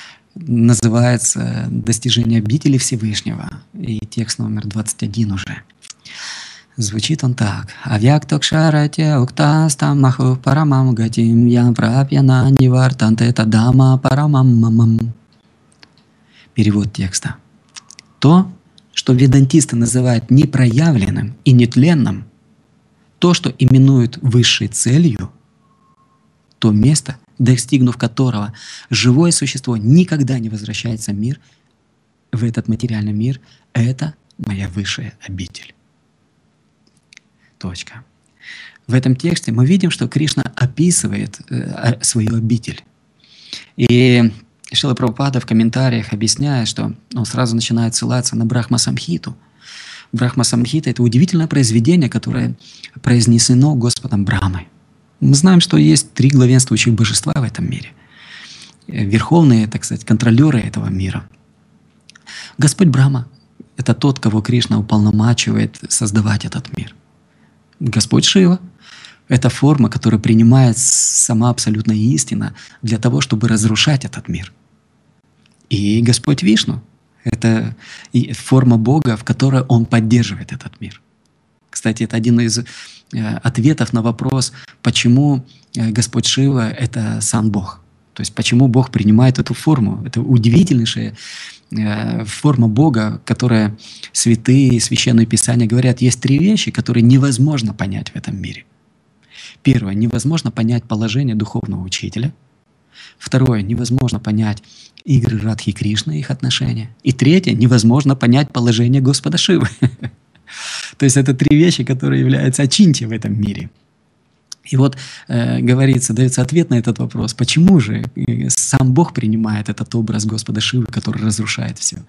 называется «Достижение обители Всевышнего», и текст номер двадцать один уже. Звучит он так. Авьяктокшарате уктастам маху парамам гатим ям прапьяна нивартанте тадама парамам мамам. Перевод текста. То, что ведантисты называют непроявленным и нетленным, то, что именуют высшей целью, то место, достигнув которого живое существо никогда не возвращается в мир, в этот материальный мир, это моя высшая обитель. Точка. В этом тексте мы видим, что Кришна описывает э, свою обитель. И Шрила Прабхупада в комментариях объясняет, что он сразу начинает ссылаться на Брахма-самхиту. Брахма-самхита — это удивительное произведение, которое произнесено Господом Брамой. Мы знаем, что есть три главенствующих божества в этом мире. Верховные, так сказать, контролеры этого мира. Господь Брахма — это тот, кого Кришна уполномачивает создавать этот мир. Господь Шива — это форма, которую принимает сама абсолютная истина для того, чтобы разрушать этот мир. И Господь Вишну — это форма Бога, в которой Он поддерживает этот мир. Кстати, это один из ответов на вопрос, почему Господь Шива — это сам Бог. То есть почему Бог принимает эту форму. Это удивительнейшая форма Бога, которая святые, священные писания говорят, есть три вещи, которые невозможно понять в этом мире. Первое, невозможно понять положение духовного учителя. Второе, невозможно понять игры Радхи и Кришны, их отношения. И третье, невозможно понять положение Господа Шивы. То есть это три вещи, которые являются очинти в этом мире. И вот э, говорится, дается ответ на этот вопрос, почему же сам Бог принимает этот образ Господа Шивы, который разрушает все.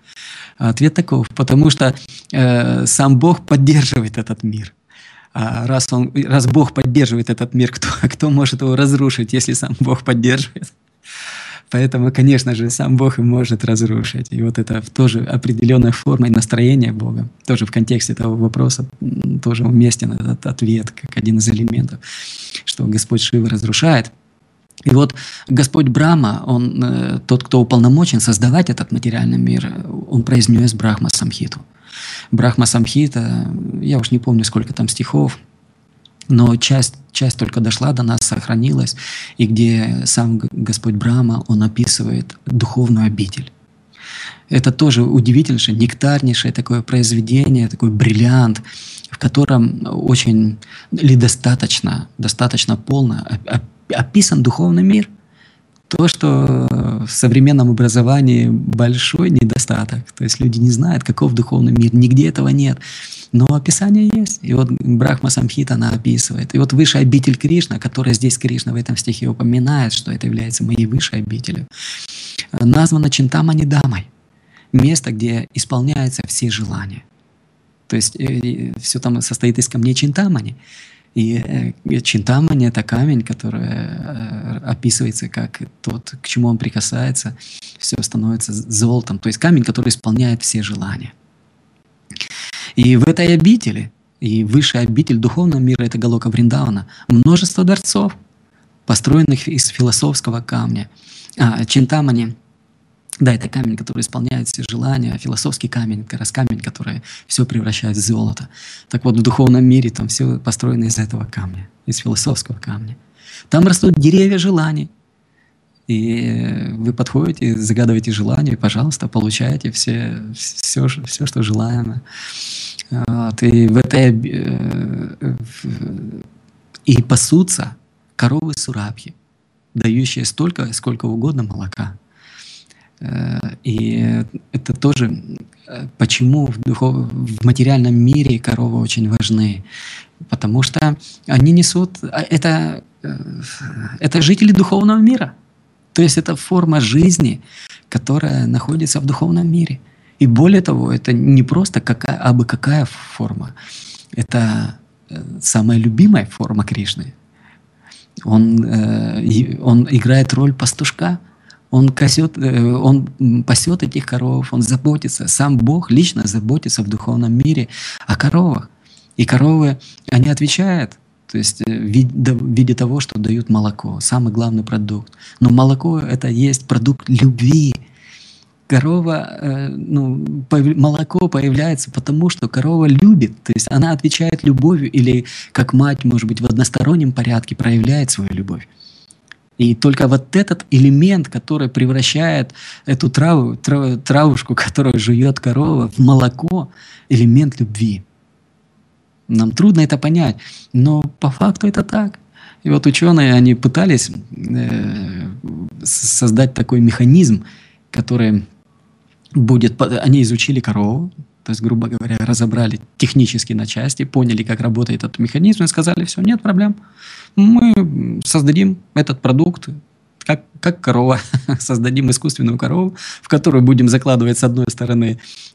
Ответ таков, потому что э, сам Бог поддерживает этот мир. А раз, он, раз Бог поддерживает этот мир, кто, кто может его разрушить, если сам Бог поддерживает? Поэтому, конечно же, сам Бог и может разрушить. И вот это тоже определенная форма и настроение Бога. Тоже в контексте этого вопроса тоже уместен этот ответ, как один из элементов, что Господь Шива разрушает. И вот Господь Брахма, он, тот, кто уполномочен создавать этот материальный мир, он произнес Брахма Самхиту. Брахма Самхита, я уж не помню, сколько там стихов, но часть, часть только дошла до нас, сохранилась, и где сам Господь Брахма, он описывает духовную обитель. Это тоже удивительнейшее, нектарнейшее такое произведение, такой бриллиант, в котором очень или достаточно, достаточно полно описан духовный мир. То, что в современном образовании большой недостаток. То есть люди не знают, каков духовный мир. Нигде этого нет. Но описание есть. И вот Брахма Самхита она описывает. И вот высшая обитель Кришна, которая здесь Кришна в этом стихе упоминает, что это является моей высшей обителью, названа Чинтамани Дамой. Место, где исполняются все желания. То есть все там состоит из камней Чинтамани. И Чинтамани — это камень, который описывается как тот, к чему он прикасается, все становится золотом. То есть камень, который исполняет все желания. И в этой обители, и высшая обитель духовного мира — это Галока Вриндавана, множество дворцов, построенных из философского камня. А, Чинтамани, да, это камень, который исполняет все желания, а философский камень — как раз камень, который все превращает в золото. Так вот, в духовном мире там все построено из этого камня, из философского камня. Там растут деревья желаний. И вы подходите, загадываете желания, и, пожалуйста, получаете все, все, все что желаемо. Вот. И в этой и пасутся коровы Сурабхи, дающие столько, сколько угодно молока. И это тоже, почему в, духов... в материальном мире коровы очень важны. Потому что они несут... Это, это жители духовного мира. То есть это форма жизни, которая находится в духовном мире. И более того, это не просто какая, абы какая форма. Это самая любимая форма Кришны. Он, он играет роль пастушка. Он, косет, он пасет этих коров, он заботится. Сам Бог лично заботится в духовном мире о коровах. И коровы, они отвечают, то есть в виде того, что дают молоко, самый главный продукт. Но молоко — это есть продукт любви. Корова, ну, молоко появляется потому, что корова любит. То есть она отвечает любовью или как мать, может быть, в одностороннем порядке проявляет свою любовь. И только вот этот элемент, который превращает эту траву, трав, травушку, которую жует корова, в молоко, элемент любви. Нам трудно это понять, но по факту это так. И вот ученые, они пытались э, создать такой механизм, который будет... Они изучили корову, то есть, грубо говоря, разобрали технически на части, поняли, как работает этот механизм, и сказали: все, нет проблем. Мы создадим этот продукт, как, как корова. Создадим искусственную корову, в которую будем закладывать с одной стороны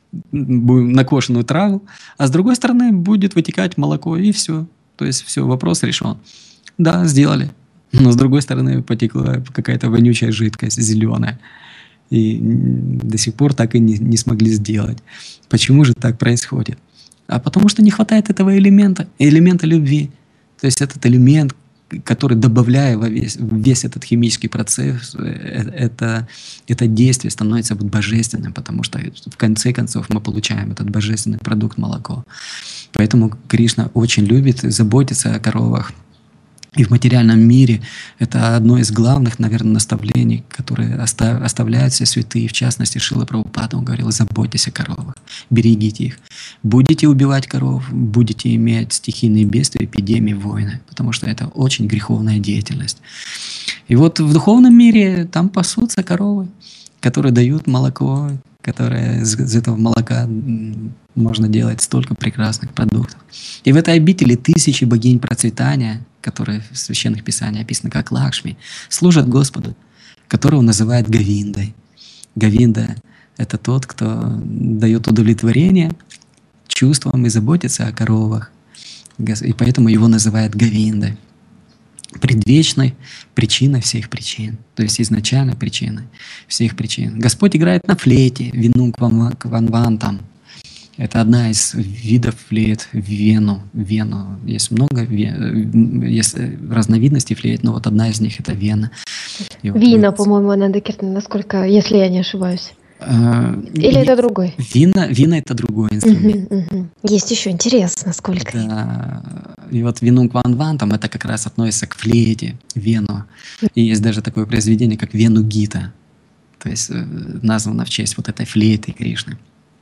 накошенную траву, а с другой стороны будет вытекать молоко, и все. То есть, все, вопрос решен. Да, сделали. Но с другой стороны потекла какая-то вонючая жидкость, зеленая. И до сих пор так и не, не смогли сделать. Почему же так происходит? А потому что не хватает этого элемента, элемента любви. То есть этот элемент, который, добавляя во весь, весь этот химический процесс, это, это действие становится божественным, потому что в конце концов мы получаем этот божественный продукт молоко. Поэтому Кришна очень любит и заботится о коровах. И в материальном мире это одно из главных, наверное, наставлений, которые оставляют все святые. В частности, Шрила Прабхупада, он говорил: заботьтесь о коровах, берегите их. Будете убивать коров, будете иметь стихийные бедствия, эпидемии, войны, потому что это очень греховная деятельность. И вот в духовном мире там пасутся коровы, которые дают молоко, которые из, из этого молока можно делать столько прекрасных продуктов. И в этой обители тысячи богинь процветания, которые в священных писаниях описаны как Лакшми, служат Господу, которого называют Говиндой. Говинда Это тот, кто дает удовлетворение чувствам и заботится о коровах. И поэтому его называют Говиндой. Предвечной причиной всех причин. То есть изначальной причиной всех причин. Господь играет на флейте, вину кванвантам. Это одна из видов флейт, вену. вену. Есть много есть разновидностей флейт, но вот одна из них — это вена. И Вина, вот, по-моему, Ананда Киртан, насколько, если я не ошибаюсь. э, Или это другой? Вина, вина — это другой инструмент. Мгм, мгм. Есть еще интересно, сколько. Да. И вот вину кванвантам это как раз относится к флейте, вену. И есть даже такое произведение, как Вену Гита. То есть э, названо в честь вот этой флейты Кришны.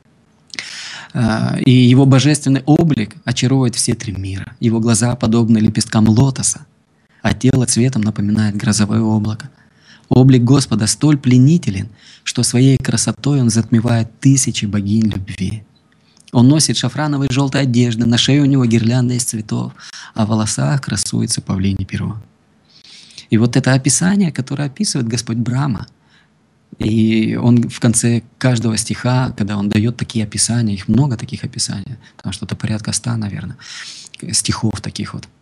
И его божественный облик очаровывает все три мира. Его глаза подобны лепесткам лотоса, а тело цветом напоминает грозовое облако. Облик Господа столь пленителен, что своей красотой он затмевает тысячи богинь любви. Он носит шафрановые желтые одежды, на шее у него гирлянда из цветов, а в волосах красуется павлиний перо. И вот это описание, которое описывает Господь Брахма, и он в конце каждого стиха, когда он дает такие описания, их много таких описаний, там что-то порядка ста, наверное, стихов таких вот.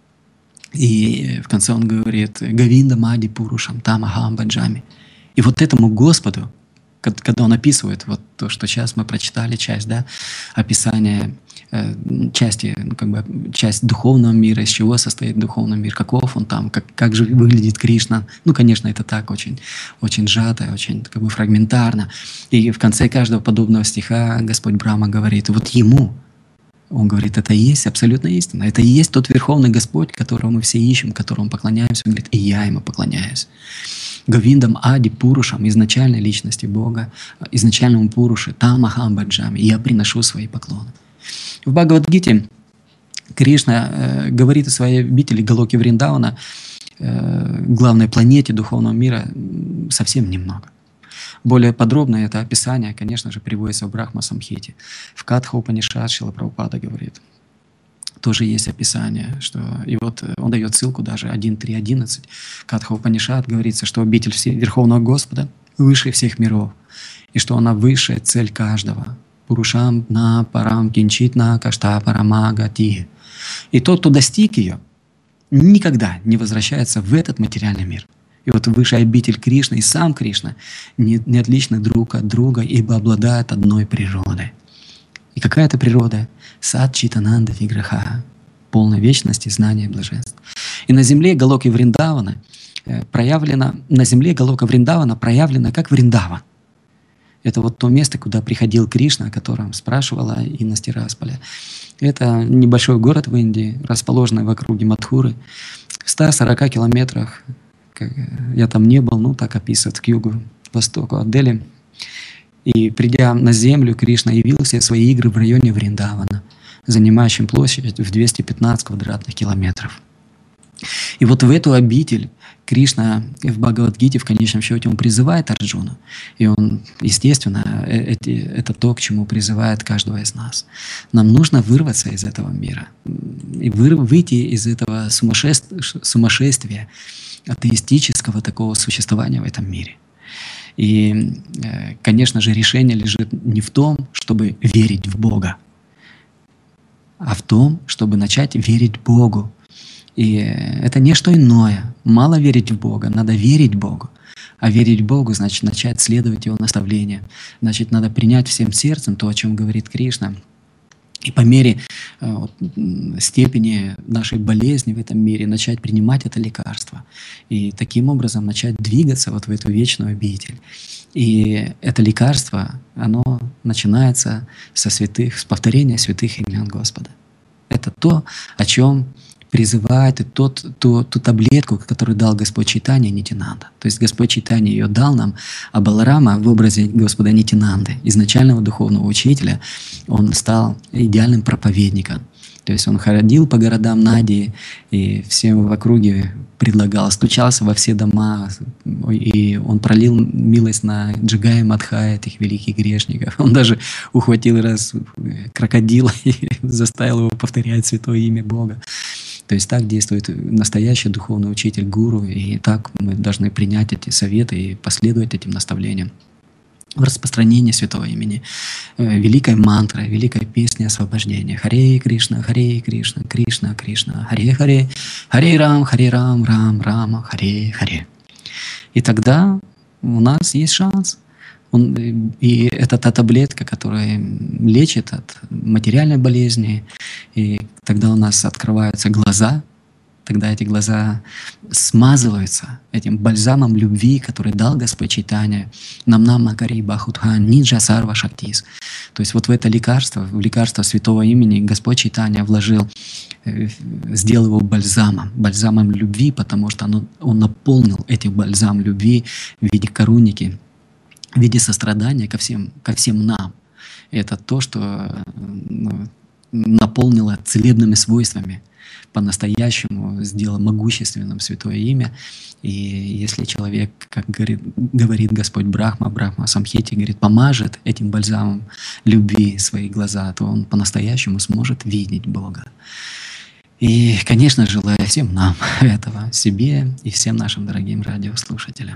И в конце он говорит: «Говинда Мади Пурушам, Тамахам Баджами». И вот этому Господу, когда он описывает вот то, что сейчас мы прочитали, часть, да, описание э, части, ну, как бы часть духовного мира, из чего состоит духовный мир, каков он там, как, как же выглядит Кришна. Ну, конечно, это так очень, очень сжато, очень как бы фрагментарно. И в конце каждого подобного стиха Господь Брахма говорит: вот ему, он говорит, это и есть абсолютно истина. Это и есть тот Верховный Господь, которого мы все ищем, которому поклоняемся. Он говорит: и я ему поклоняюсь. Говиндам Ади Пурушам, изначальной личности Бога, изначальному Пуруше, Тамахам Баджами, я приношу свои поклоны. В Бхагавад-гите Кришна э, говорит о своей обители Галоки Вриндавана, э, главной планете духовного мира, совсем немного. Более подробно это описание, конечно же, приводится в Брахма-самхите. В Катха-упанишад Шрила Прабхупада говорит, тоже есть описание, что и вот он дает ссылку даже один три одиннадцать. Катха-упанишад говорится, что обитель Верховного Господа выше всех миров, и что она высшая цель каждого. Пурушам на парам кинчит на кашта парамагати. И тот, кто достиг ее, никогда не возвращается в этот материальный мир. И вот высшая обитель Кришны и сам Кришна не, не отличны друг от друга, ибо обладают одной природой. И какая это природа? Сад Читананда Виграха, полной вечности, знания и блаженства. И на земле Галоки Вриндавана проявлено, на земле Галока Вриндавана проявлено как Вриндаван. Это вот то место, куда приходил Кришна, о котором спрашивала Инна Стирасполя. Это небольшой город в Индии, расположенный в округе Мадхуры, в ста сорока километрах. Я там не был, ну так описывают, к югу, к востоку от Дели. И придя на землю, Кришна явил все свои игры в районе Вриндавана, занимающим площадь в двести пятнадцать квадратных километров. И вот в эту обитель Кришна в Бхагавад-гите в конечном счете он призывает Арджуну. И он, естественно, эти, это то, к чему призывает каждого из нас. Нам нужно вырваться из этого мира и вы, выйти из этого сумасшествия, сумасшествия, атеистического такого существования в этом мире. И, конечно же, решение лежит не в том, чтобы верить в Бога, а в том, чтобы начать верить Богу. И это не что иное. Мало верить в Бога, надо верить Богу. А верить Богу значит начать следовать Его наставлениям. Значит, надо принять всем сердцем то, о чем говорит Кришна. И по мере э, вот, степени нашей болезни в этом мире начать принимать это лекарство. И таким образом начать двигаться вот в эту вечную обитель. И это лекарство, оно начинается со святых, с повторения святых имен Господа. Это то, о чем призывает и тот, ту, ту таблетку, которую дал Господь Чайтанья Нитянанда. То есть Господь Чайтанья ее дал нам, а Баларама в образе Господа Нитянанды, изначального духовного учителя, он стал идеальным проповедником. То есть он ходил по городам Надии и всем в округе предлагал, стучался во все дома, и он пролил милость на Джигая Мадхая, этих великих грешников. Он даже ухватил раз крокодила и заставил его повторять святое имя Бога. То есть так действует настоящий духовный учитель, гуру, и так мы должны принять эти советы и последовать этим наставлениям. в распространении святого имени, э, великой мантрой, великой песней освобождения. Харе Кришна, Харе Кришна, Кришна, Кришна, Харе Харе, Харе Рам, Харе Рам, Рам, Рама, Харе Харе. И тогда у нас есть шанс. Он, и это та таблетка, которая лечит от материальной болезни. И тогда у нас открываются глаза, тогда эти глаза смазываются этим бальзамом любви, который дал Господь Чайтанья. Нам-нам Макари Бахутхан Ниджа Сарва Шактис. То есть вот в это лекарство, в лекарство святого имени Господь Чайтанья вложил, сделал его бальзамом, бальзамом любви, потому что оно, он наполнил этим бальзам любви в виде коруники, в виде сострадания ко всем, ко всем нам. И это то, что ну, наполнило целебными свойствами, по-настоящему сделало могущественным святое имя. И если человек, как говорит, говорит Господь Брахма, Брахма Самхити, говорит, помажет этим бальзамом любви свои глаза, то он по-настоящему сможет видеть Бога. И, конечно, желаю всем нам этого, себе и всем нашим дорогим радиослушателям.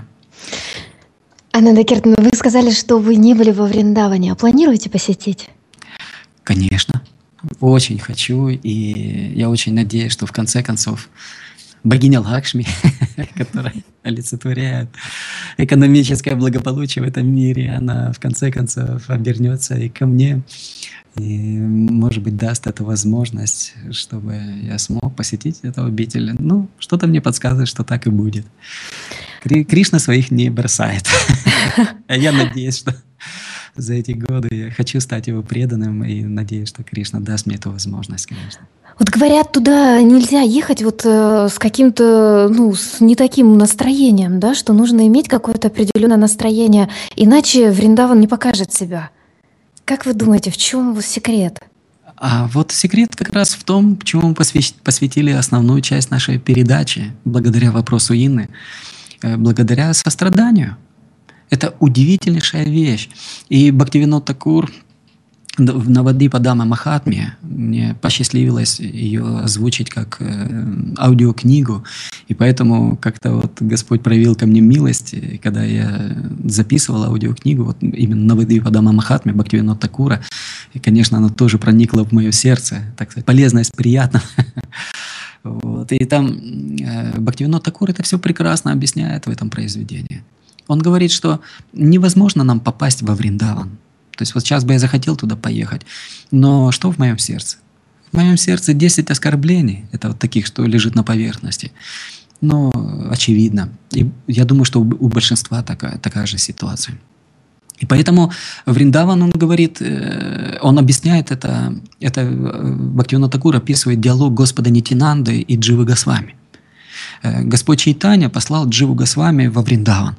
Ананда Киртан, вы сказали, что вы не были во Вриндаване, а планируете посетить? Конечно. Очень хочу, и я очень надеюсь, что в конце концов богиня Лакшми, которая олицетворяет экономическое благополучие в этом мире, она в конце концов обернется и ко мне, и, может быть, даст эту возможность, чтобы я смог посетить эту обитель. Ну, что-то мне подсказывает, что так и будет. Кришна своих не бросает. Я надеюсь, что за эти годы я хочу стать его преданным, и надеюсь, что Кришна даст мне эту возможность, конечно. Вот говорят, туда нельзя ехать вот э, с каким-то, ну, с не таким настроением, да, что нужно иметь какое-то определенное настроение, иначе Вриндаван не покажет себя. Как вы думаете, в чем секрет? А вот секрет как раз в том, чему мы посвятили основную часть нашей передачи, благодаря вопросу Инны, благодаря состраданию. Это удивительнейшая вещь. И Бхактивинод Такур в Навадвипа-дама Махатме, мне посчастливилось ее озвучить как аудиокнигу, и поэтому как-то вот Господь проявил ко мне милость, и когда я записывал аудиокнигу, вот именно Навадвипа-дама Махатме Бхактивинод Такура, и, конечно, она тоже проникла в мое сердце, так сказать, полезность приятно. Вот. И там э, Бхактивинод Такур это все прекрасно объясняет в этом произведении. Он говорит, что невозможно нам попасть во Вриндаван. То есть вот сейчас бы я захотел туда поехать, но что в моем сердце? В моем сердце десять оскорблений, это вот таких, что лежит на поверхности. Но очевидно. И я думаю, что у большинства такая, такая же ситуация. И поэтому Вриндаван, он говорит, он объясняет это, это Бхактивинод Такур описывает диалог Господа Нитянанды и Дживы Госвами. Господь Чайтанья послал Дживу Госвами во Вриндаван.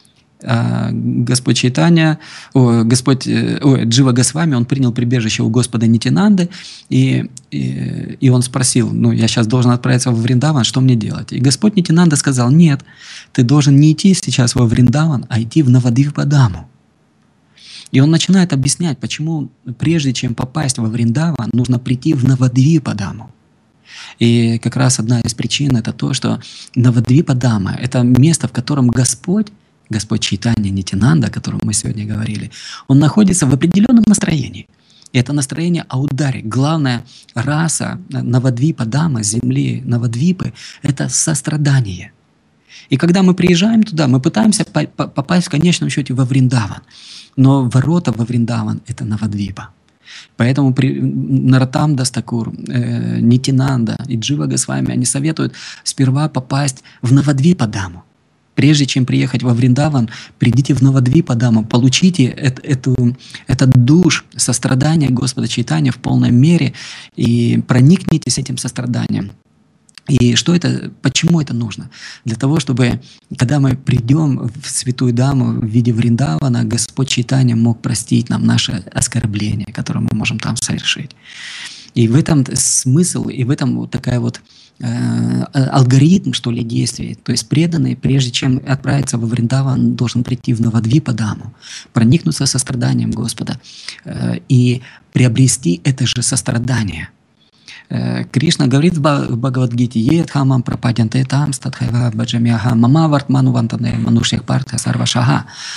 Господь Чайтанья, о, Господь, о, Джива Госвами, он принял прибежище у Господа Нитянанды, и, и, и он спросил, ну, я сейчас должен отправиться во Вриндаван, что мне делать? И Господь Нитянанда сказал, нет, ты должен не идти сейчас во Вриндаван, а идти в Навадвипа-даму. И он начинает объяснять, почему прежде чем попасть во Вриндаван, нужно прийти в Навадвипа-даму. И как раз одна из причин это то, что Навадвипа-дама – это место, в котором Господь, Господь Чайтанья Нитянанда, о котором мы сегодня говорили, он находится в определенном настроении. И это настроение Аудари. Главная раса Навадвипа-дамы, земли Навадвипы – это сострадание. И когда мы приезжаем туда, мы пытаемся попасть в конечном счете во Вриндаван. Но ворота во Вриндаван – это Навадвипа. Поэтому при, Нароттам Дас Такур, э, Нитянанда и Джива Госвами, они советуют сперва попасть в Навадвипа-даму. Прежде чем приехать во Вриндаван, придите в Навадвипа-даму, получите это, эту, этот душ сострадания Господа Чайтаньи в полной мере и проникнитесь этим состраданием. И что это, почему это нужно? Для того, чтобы, когда мы придем в Святую Даму в виде Вриндавана, Господь Чайтанья мог простить нам наши оскорбления, которые мы можем там совершить. И в этом смысл, и в этом вот такая вот э, алгоритм, что ли, действий. То есть преданный, прежде чем отправиться во Вриндаван, должен прийти в Навадвипа-даму, проникнуться состраданием Господа э, и приобрести это же сострадание. Кришна говорит в Бхагавад-гите: «Едхамам пропадянте там статхайва баджамяха мама вартману вантане манушьях парта сарвашага».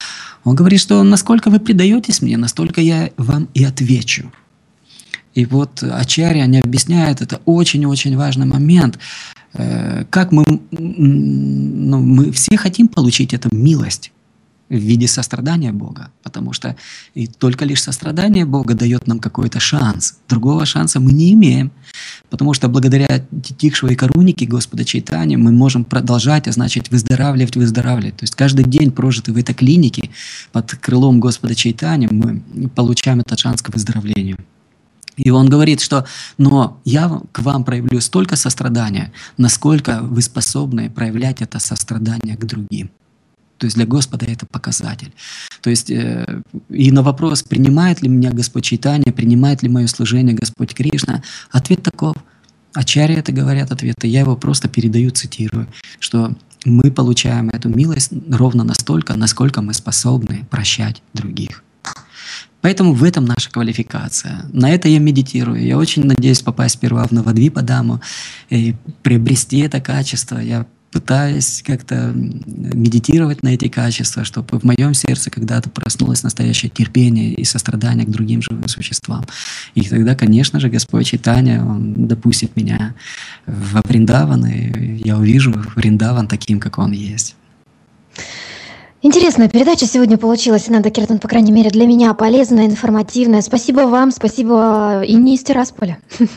Он говорит, что насколько вы предаетесь мне, настолько я вам и отвечу. И вот Ачарья, они объясняют, это очень-очень важный момент. Как мы, ну, мы все хотим получить эту милость в виде сострадания Бога, потому что и только лишь сострадание Бога дает нам какой-то шанс. Другого шанса мы не имеем, потому что благодаря Титикшве и Карунике Господа Чайтаньи мы можем продолжать, а значит выздоравливать, выздоравливать. То есть каждый день, прожитый в этой клинике под крылом Господа Чайтаньи, мы получаем этот шанс к выздоровлению. И он говорит, что «но я к вам проявлю столько сострадания, насколько вы способны проявлять это сострадание к другим». То есть для Господа это показатель. То есть э, и на вопрос, принимает ли меня Господь Чайтанья, принимает ли мое служение Господь Кришна, ответ таков. Ачарьи это говорят ответы, я его просто передаю, цитирую, что мы получаем эту милость ровно настолько, насколько мы способны прощать других. Поэтому в этом наша квалификация. На это я медитирую. Я очень надеюсь попасть сперва в Навадвипадаму и приобрести это качество. Я пытаюсь как-то медитировать на эти качества, чтобы в моем сердце когда-то проснулось настоящее терпение и сострадание к другим живым существам. И тогда, конечно же, Господь Чайтанья, Он допустит меня во Вриндаван, и я увижу Вриндаван таким, как он есть. Интересная передача сегодня получилась, Ананда Киртан, по крайней мере, для меня полезная, информативная. Спасибо вам, спасибо Инне из Тирасполя.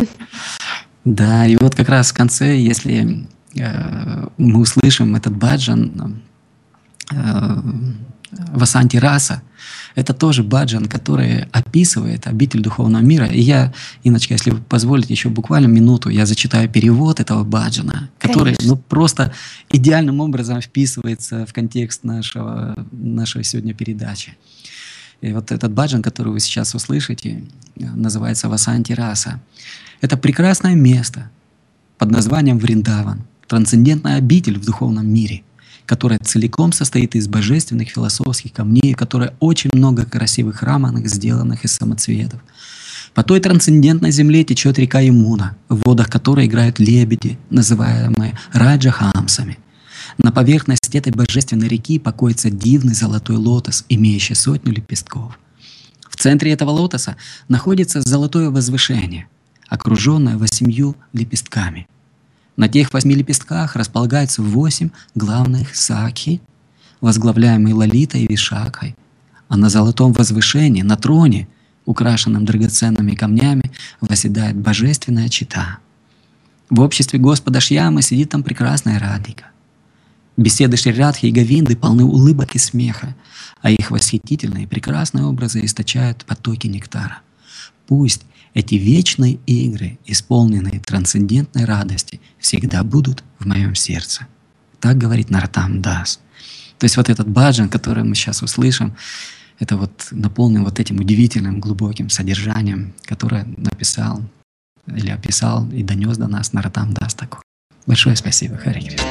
Да, и вот как раз в конце, если э, мы услышим этот баджан э, Васанти Раса, это тоже баджан, который описывает обитель духовного мира. И я, Инночка, если вы позволите, еще буквально минуту, я зачитаю перевод этого баджана, который ну, просто идеальным образом вписывается в контекст нашего, нашей сегодня передачи. И вот этот баджан, который вы сейчас услышите, называется Васанти Раса. Это прекрасное место под названием Вриндаван, трансцендентная обитель в духовном мире, которая целиком состоит из божественных философских камней, которая очень много красивых раманок, сделанных из самоцветов. По той трансцендентной земле течет река Ямуна, в водах которой играют лебеди, называемые раджахамсами. На поверхности этой божественной реки покоится дивный золотой лотос, имеющий сотню лепестков. В центре этого лотоса находится золотое возвышение, окруженное восемью лепестками. На тех восьми лепестках располагаются восемь главных сакхи, возглавляемые Лалитой и Вишакхой, а на золотом возвышении, на троне, украшенном драгоценными камнями, восседает божественная чита. В обществе Господа Шьямы сидит там прекрасная Радхика. Беседы Шри Радхи и Говинды полны улыбок и смеха, а их восхитительные и прекрасные образы источают потоки нектара. Пусть эти вечные игры, исполненные трансцендентной радости, всегда будут в моем сердце. Так говорит Нароттам Дас. То есть вот этот баджан, который мы сейчас услышим, это вот наполнен вот этим удивительным глубоким содержанием, которое написал или описал и донес до нас Нароттам Дас Такур. Большое спасибо. Харе Кришна.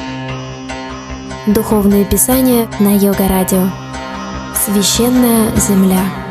Духовные писания на Йога Радио. Священная земля.